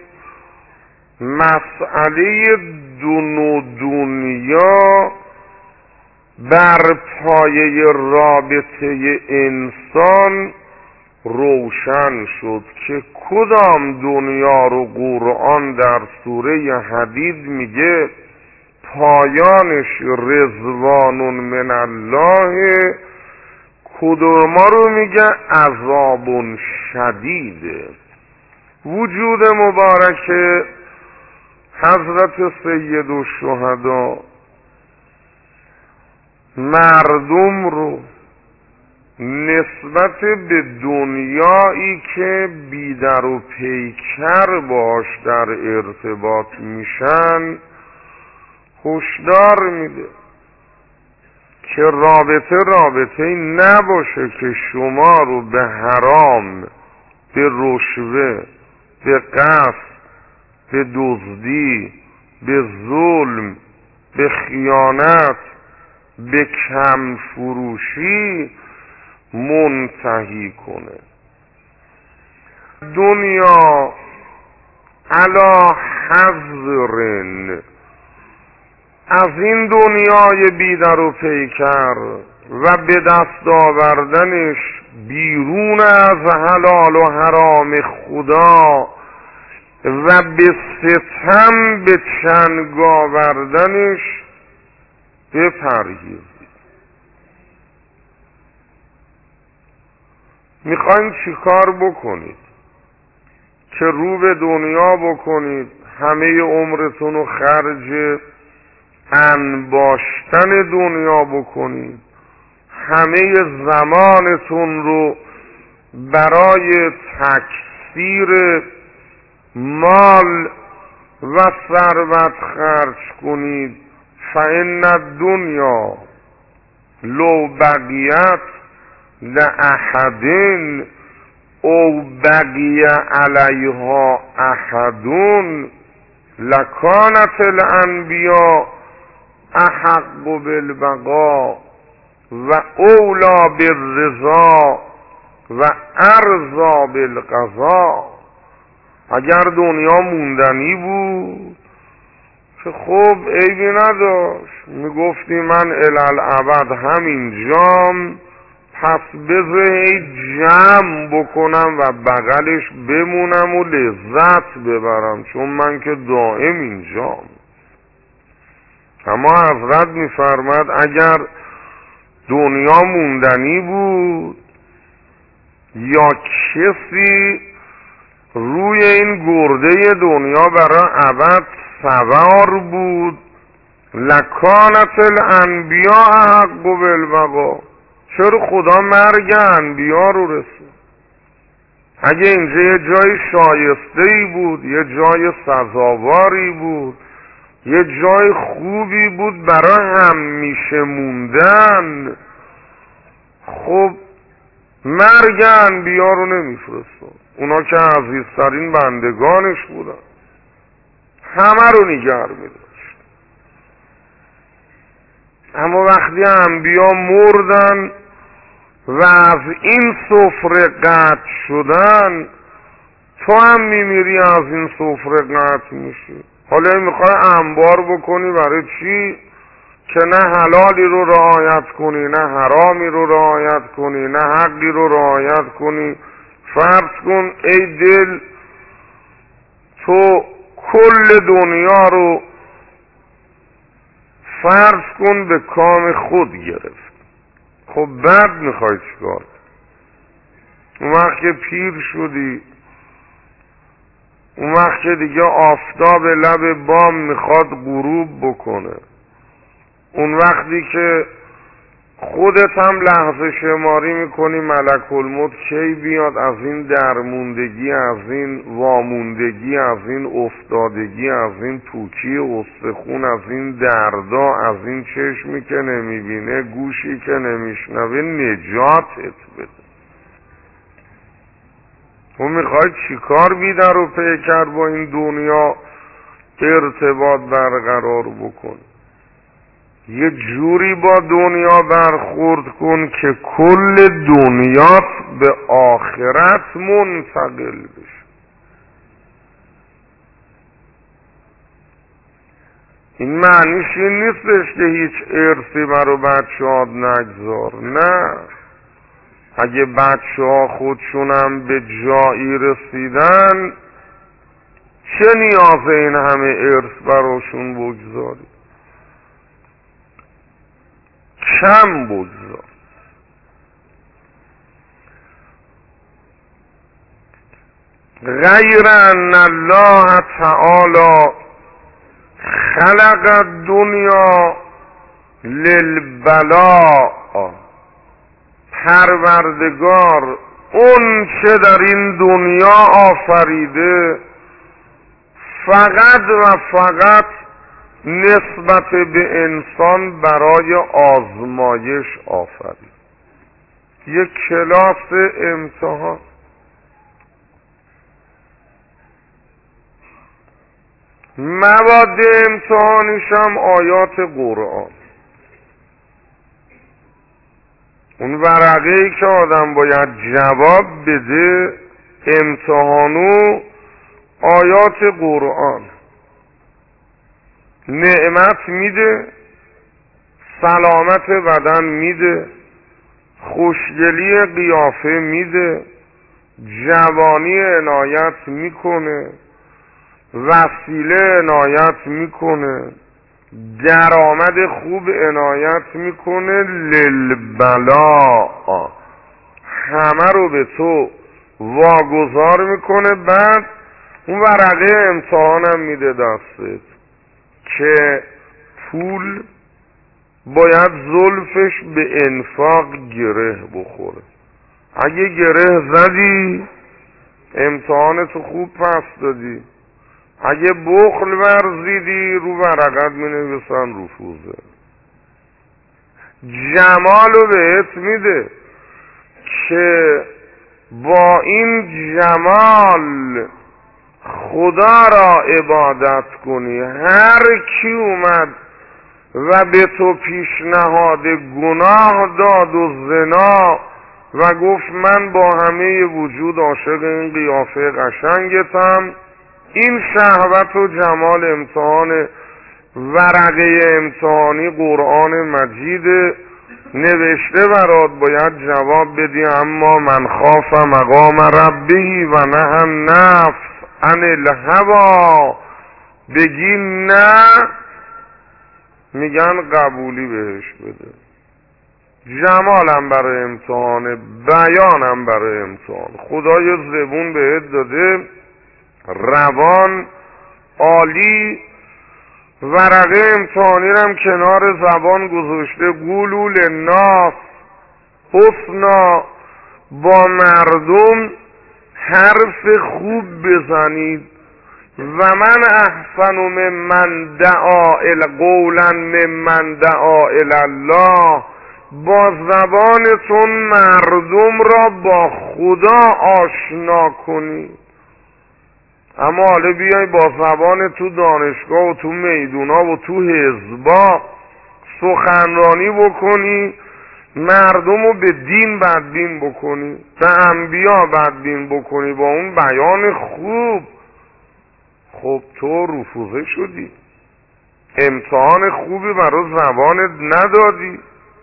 مسئله دون و دنیا بر پایه رابطه انسان روشن شد که کدام دنیا رو قرآن در سوره حدید میگه پایانش رضوان من الله، کدوما رو میگه عذاب شدیده. وجود مبارک حضرت سید الشهدا مردم رو نسبت به دنیایی که بیدر و پیکر باش در ارتباط میشن هشدار میده که رابطه نباشه که شما رو به حرام، به رشوه، به قصد، به دزدی، به ظلم، به خیانت، به کم فروشی منتهی کنه. دنیا علا حذرن، از این دنیای بیدر و پیکر و به دست آوردنش بیرون از حلال و حرام خدا و به ستم به چنگ آوردنش بپرهیزید. میخواین چیکار بکنید؟ که رو به دنیا بکنید، همه عمرتون رو خرج انباشتن دنیا بکنید، همه زمانتون رو برای تکثیر مال و ثروت خرج کنید. فإن الدنیا لو بقیت لأحد او بقی علیها احد لکانت الانبیاء احق بالبقاء و اولا بالرضا و ارضا بالقضاء. اگر دنیا موندنی بود که خب عیبی نداشت، میگفتی من الالعبد همینجام، پس بذار جمع بکنم و بغلش بمونم و لذت ببرم، چون من که دائم اینجام. اما حضرت میفرماد اگر دنیا موندنی بود یا کسی روی این گرده دنیا برای ابد سوار بود، لکانت الانبیاء حق بالبقاء. چرا خدا مرگ انبیا رو رسید؟ اگه اینجا یه جای شایسته‌ای بود، یه جای سزاواری بود، یه جای خوبی بود برای همیشه موندن، خب مرگ انبیا رو نمیفرستاد. اونا که عزیزترین بندگانش بودن همه رو نگه می‌داشت. اما وقتی انبیا مردن و از این سفره قطع شدن، تو هم میمیری، از این سفره قطع میشی. حالا میخوای انبار بکنی برای چی؟ که نه حلالی رو رعایت کنی، نه حرامی رو رعایت کنی، نه حقی رو رعایت کنی. فرض کن ای دل تو کل دنیا رو فرض کن به کام خود گرفت، خب بعد میخوای چیکار؟ اون وقت که پیر شدی، اون وقت که دیگه آفتاب لب بام میخواد غروب بکنه، اون وقتی که خودت هم لحظه شماری میکنی ملک الموت کی بیاد، از این درموندگی، از این واموندگی، از این افتادگی، از این پوکی استخون، از این دردا، از این چشمی که نمیبینه، گوشی که نمیشنوه، نجاتت بده. تو میخوای چیکار بیدر و پیکر با این دنیا ارتباط برقرار بکن؟ یه جوری با دنیا برخورد کن که کل دنیات به آخرت منتقل بشه. این معنیش این نیستش که هیچ ارثی برای بچه‌هات نگذار. نه، اگه بچه‌ها خودشونم به جایی رسیدن چه نیاز این همه ارث براشون بگذاری؟ کم بگذار. غیر ان الله تعالی خلق الدنیا للبلاء، پروردگار اون چه در این دنیا آفریده فقط و فقط نسبت به انسان برای آزمایش آفرید. یک کلاس امتحان. مواد امتحانیش هم آیات قرآن. اون ورقه‌ای که آدم باید جواب بده امتحانو آیات قرآن. نعمت میده، سلامت بدن میده، خوشگلی قیافه میده، جوانی عنایت میکنه، وسیله عنایت میکنه، درآمد خوب عنایت میکنه. للبلاء، همه رو به تو واگذار میکنه. بعد اون ورقه امتحانم میده دستت که پول باید زلفش به انفاق گره بخوره. اگه گره زدی امتحانتو خوب پس دادی، اگه بخل ورزیدی رو ورقت مینویسن رفوزه. جمالو بهت میده که با این جمال خدا را عبادت کنی. هر کی اومد و به تو پیشنهاد گناه داد و زنا و گفت من با همه وجود عاشق این قیافه قشنگتم، این شهوت و جمال امتحان ورقه امتحانی قرآن مجید نوشته برات، باید جواب بدی. اما من خاف مقام ربه و نهی النفس عن الهوی، بگی نه میگن قبولی بهش بده. جمالم برای امتحانه، بیانم برای امتحان. خدای زبون بهت داده، روان عالی، ورقه امتحانی رم کنار زبان گذاشته. قولوا للناس حسنا، با مردم حرف خوب بزنید. و من احسن ممن دعا قولا ممن دعا الی الله، با زبانتون مردم را با خدا آشنا کنید. اما حالا بیای با زبان تو دانشگاه و تو میدونا و تو حزبا سخنرانی بکنی، مردم رو به دین بدبین بکنی، به انبیا بدبین بکنی با اون بیان خوب، خب تو رفوزه شدی. امتحان خوبی برای زبانت ندادی.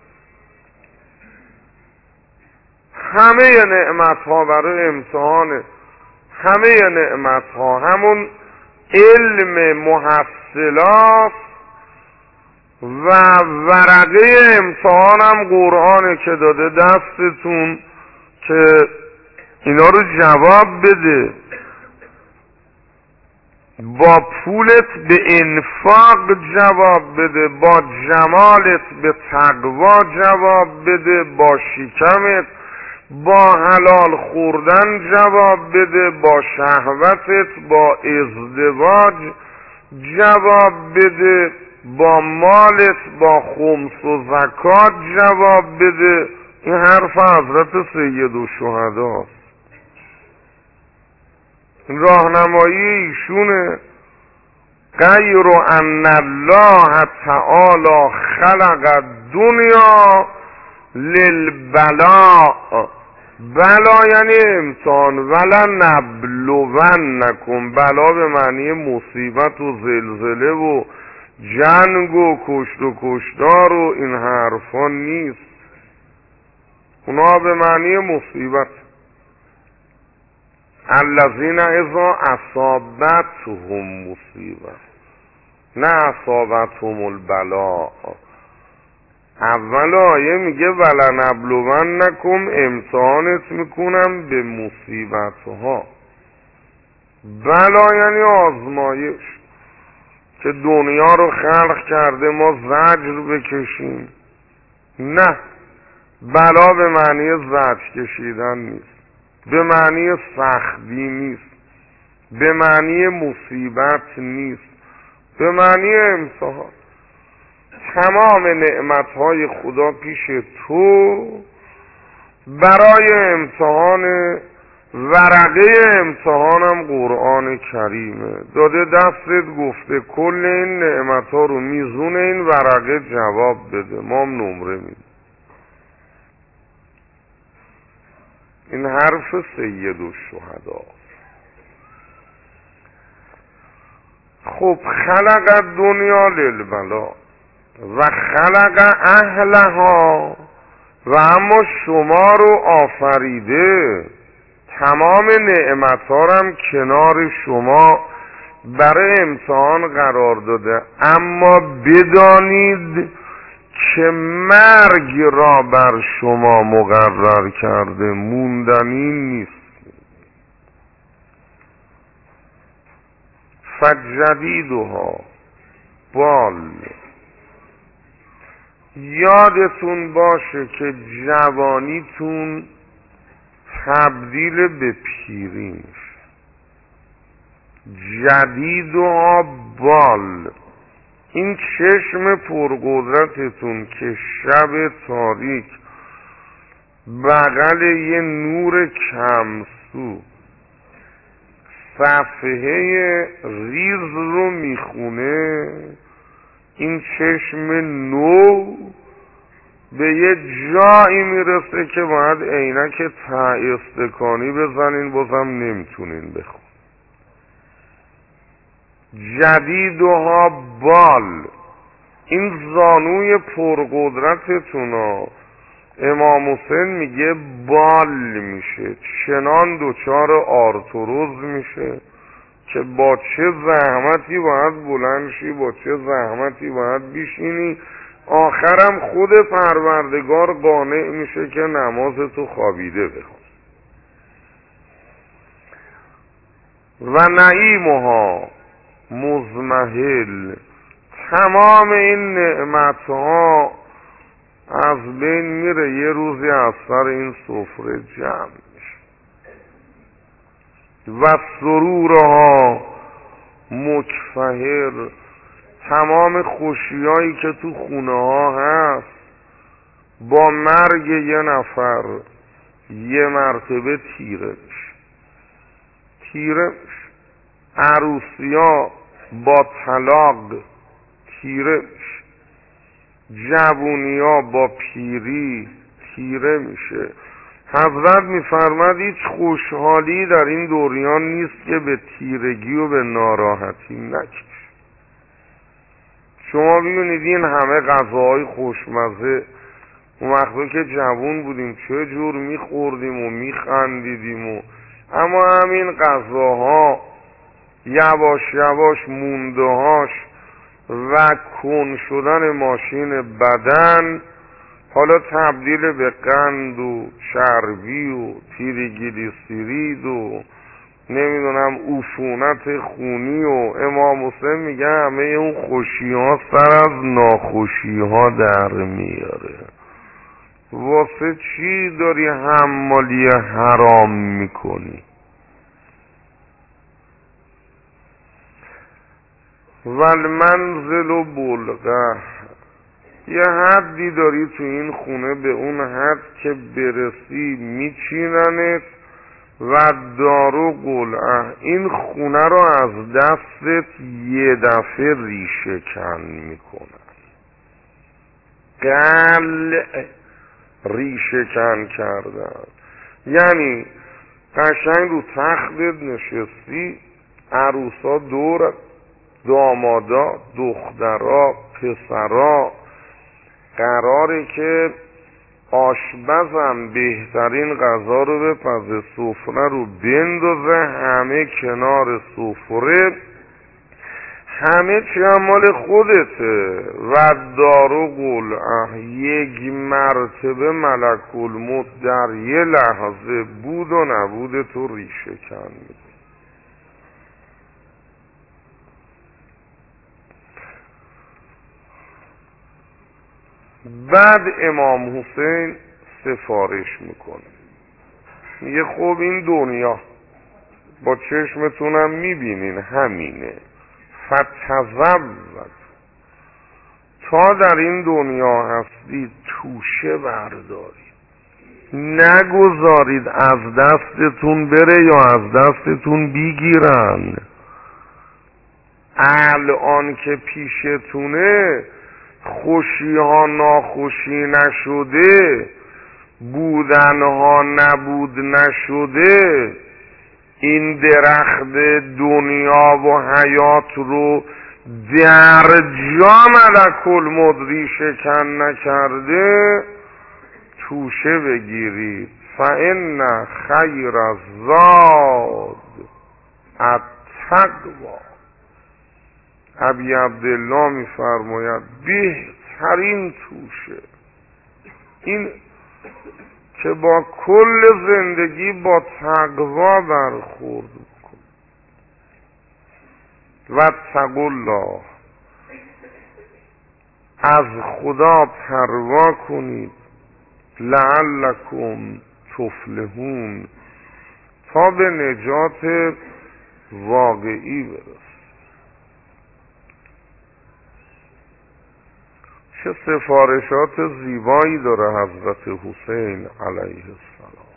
همه نعمت ها برای امتحانه، همه نعمت ها همون علم محصلات و ورقه امتحانم قرآنه که داده دستتون که اینا رو جواب بده. با پولت به انفاق جواب بده، با جمالت به تقوا جواب بده، با شکمت با حلال خوردن جواب بده، با شهوتت با ازدواج جواب بده، با مالت با خمس و زکات جواب بده. این حرف حضرت سید الشهداست. راهنمایی ایشونه. غیر ان الله تعالی خلق الدنیا للبلاء. بلا یعنی امتحان. ولنبلونکم، بلا به معنی مصیبت و زلزله و جنگ و کشت و کشتار و این حرفا نیست. اونا به معنی مصیبت. الذین اذا اصابتهم مصیبه، نه اصابتهم البلاء. اول آیه میگه ولنبلونکم، امتحانت میکنم به مصیبت ها. بلا یعنی آزمایش که دنیا رو خلق کرده ما زجر بکشیم. نه، بلا به معنی زجر کشیدن نیست، به معنی سختی نیست، به معنی مصیبت نیست، به معنی امتحان. تمام نعمتهای خدا پیش تو برای امتحان. ورقه امتحانم قرآن کریمه، داده دستت گفته کل این نعمتها رو میزون این ورقه جواب بده، ما هم نمره میدیم. این حرف سید الشهدا. خب خلق الدنیا للبلا و خلق اهلها، و اما شما رو آفریده، تمام نعمت‌ها هم کنار شما برای امتحان قرار داده، اما بدانید که مرگ را بر شما مقرر کرده، موندنی نیست. فجدیدها بال. یادتون باشه که جوانیتون تبدیل به پیری میشه. جدیدها بال. این چشم پرقدرتتون که شب تاریک بغل یه نور کمسو صفحه ریز رو میخونه، این چشم نو به یه جایی میرسه که باید عینک ته استکانی بزنین، بازم نمیتونین بخون. جدیدها بال. این زانوی پرقدرتتون امام حسین میگه بال میشه، چنان دچار آرتروز میشه که با چه زحمتی باید بلند شی، با چه زحمتی باید بیشینی، آخرم خود پروردگار قانع میشه که نمازتو خوابیده بخون. و نعیمها مزمحل. تمام این نعمتها از بین میره، یه روزی از سر این سفره جمع میشه. و سرورها مکفهر. تمام خوشیایی که تو خونه ها هست با مرگ یه نفر یه مرتبه تیره میشه. تیره میشه. عروسیا با طلاق تیره میشه. جوونیا با پیری تیره میشه. حضرت میفرماد هیچ خوشحالی در این دوران نیست که به تیرگی و به ناراحتی نکشه. شما ببینید این همه غذاهای خوشمزه، اون وقتا که جوون بودیم چه جور میخوردیم و میخندیدیم اما همین غذاها یواش یواش موندهاش و کن شدن ماشین بدن حالا تبدیل به قند و چربی و تریگلیسیرید و نمیدونم عفونت خونی و امام حسین میگه همه اون خوشی ها سر از ناخوشی ها در میاره. واسه چی داری حمالی حرام میکنی؟ والمنزل بلغه. یه حدی داری تو این خونه، به اون حد که برسی میچیننت و دارو قلعه، این خونه رو از دستت یه دفعه ریشه کن میکنن. قلع ریشه کن کردن یعنی قشنگ رو تختت نشستی، عروسا دور، دامادا، دخترا، پسرا، قراره که آشپزم بهترین غذا رو بپزه، سفره رو بندازه، همه کنار سفره، همه چی هم مال خودته. و دارو قلعه، یک مرتبه ملک الموت در یه لحظه بود و نبود تو ریشه کن میکنه. بعد امام حسین سفارش میکنه، میگه خب این دنیا با چشمتونم میبینین همینه، فتزود، تا در این دنیا هستید توشه بردارید، نگذارید از دستتون بره یا از دستتون بگیرن. الان که پیشتونه خوشی ها ناخوشی نشده، بودن ها نبود نشده، این درخت دنیا و حیات رو در جا ملک الموت ریشه کن نکرده، توشه بگیرید. فإن خیر الزاد التقوی. ابی عبدالله میفرماید بهترین توشه این که با کل زندگی با تقوا برخورد بکن. و اتقوا الله، از خدا پروا کنید، لعلکم تفلحون، تا به نجات واقعی برسید. چه سفارشات زیبایی داره حضرت حسین علیه السلام.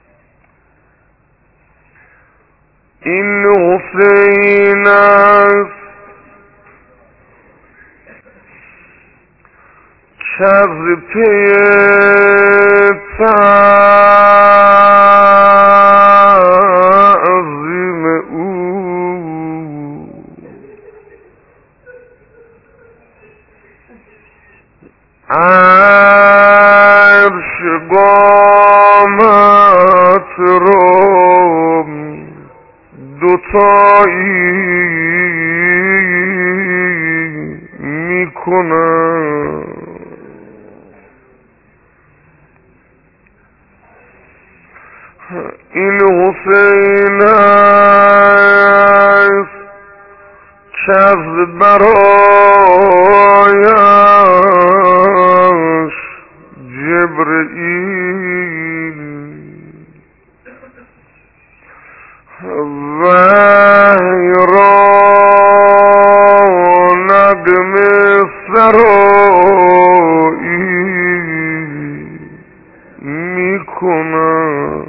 این حسین است که از پی تعظیم او عرش قامت رو دوتایی میکنه. این حسین است که از برایش جبرئیل وحی را نغمه سرایی میکنه.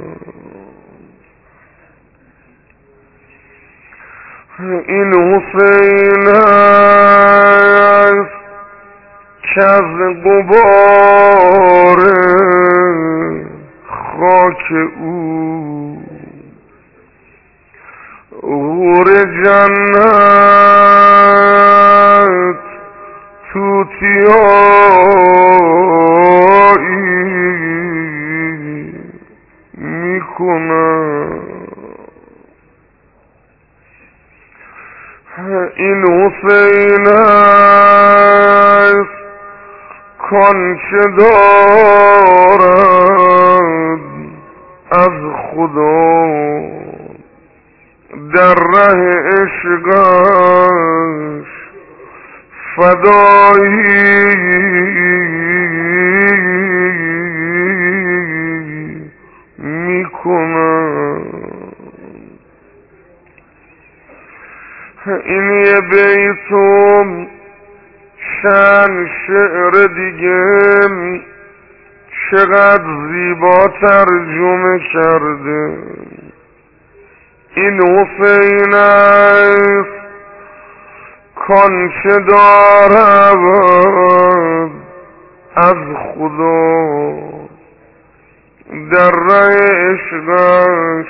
این حسین است که از غبار خاک او حور جنت توتیایی میکنه. این حسین است کانچه دارد از خدا در ره عشقش فدایی میکنه. این یه بیتم چند شعر دیگه چقدر زیبا ترجمه کرده. این حسین است کانچه دارد از خدا، در ره عشقش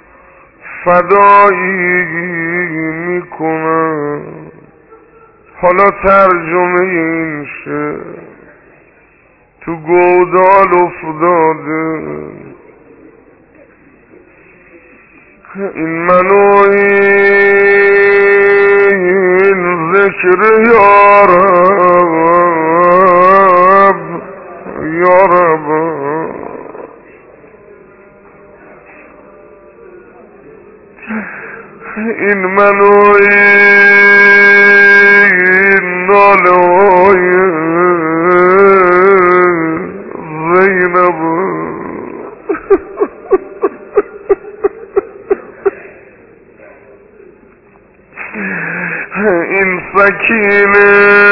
فدایی میکنم. حالا ترجمه این شعر تو گودال افتاده. این منو این ذکر یارب یارب، این منو این ناله های زینب، این سکینه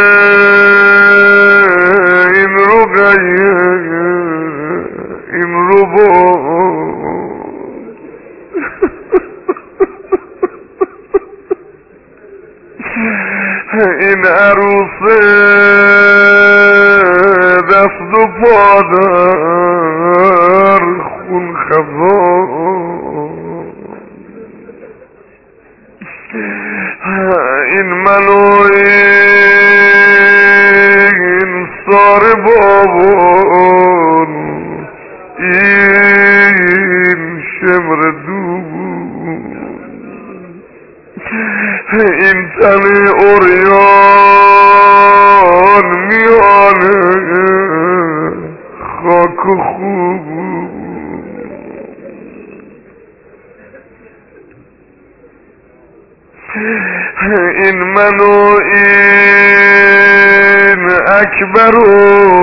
این رقیه این ربا، این عروسه دست و پادر خون خزان، این منو این سار بابان، این شمر دوبون، این تن اوریان میانه خاک و خوب، این منو این اکبرو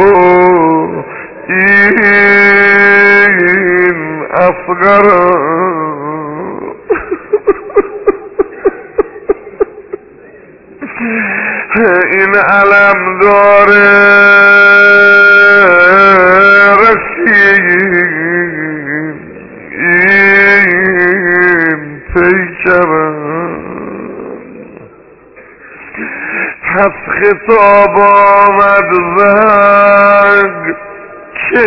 این اصغرم، این علم داره رسید این پیکرم، پس خطاب آمد زنگ که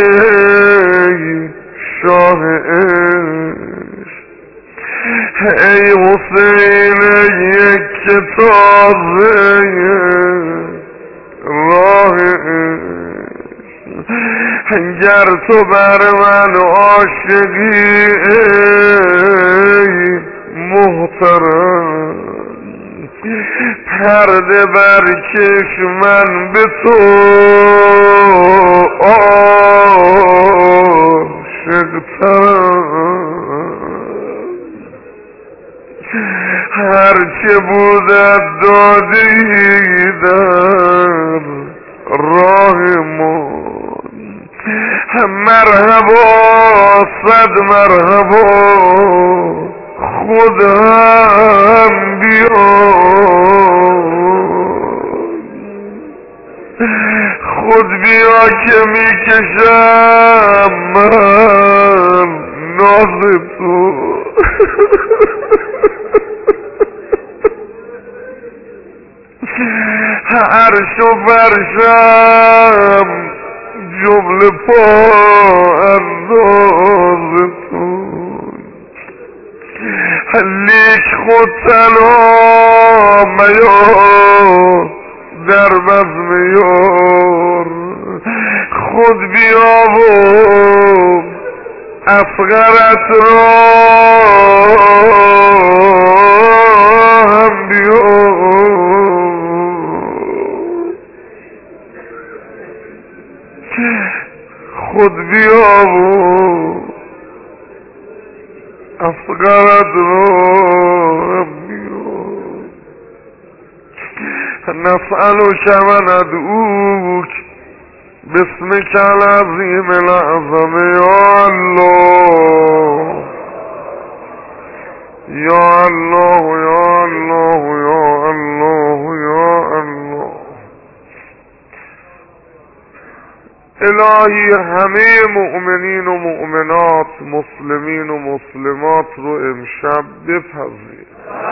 شاه عشق، ای حسین یک تازه راه عشق، گر تو بر من عاشقی ای محترم، پرده برکش من به تو عاشق‌ترم، هرچه بودت دادی در راه من، مرحبا صد مرحبا خود هم بیا، خود بیا که میکشم من ناز تو، عرش و فرشم جمله پا انداز تو، لیک خود تنها میار در بزم یار، خود بیا و اصغرت را هم بیار، خود بیا و اصغرت را هم بیار. نسألك و ندعوك باسمك العظيم الأعظم يا الله يا الله يا الله يا الله يا الله الهی همه مؤمنین و مؤمنات، مسلمین و مسلمات رو امشب بپذیر.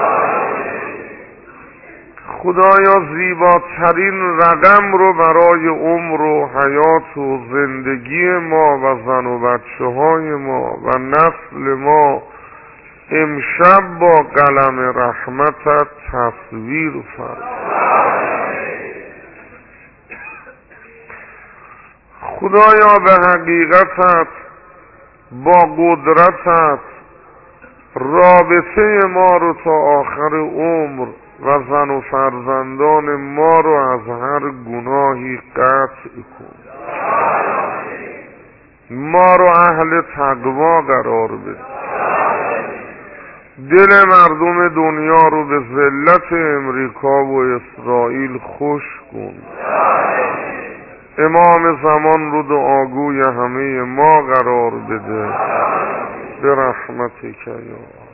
خدایا زیباترین رقم رو برای عمر و حیات و زندگی ما و زن و بچه های ما و نسل ما امشب با قلم رحمتت تصویر فرما. خدایا به حقیقتت با قدرتت رابطه ما رو تا آخر عمر و زن و فرزندان ما رو از هر گناهی قطع کن. ما رو اهل تقوا قرار بده. دل مردم دنیا رو به ذلت امریکا و اسرائیل خوش کن. امام زمان رو دعاگوی همه ما قرار بده. به رحمتک یا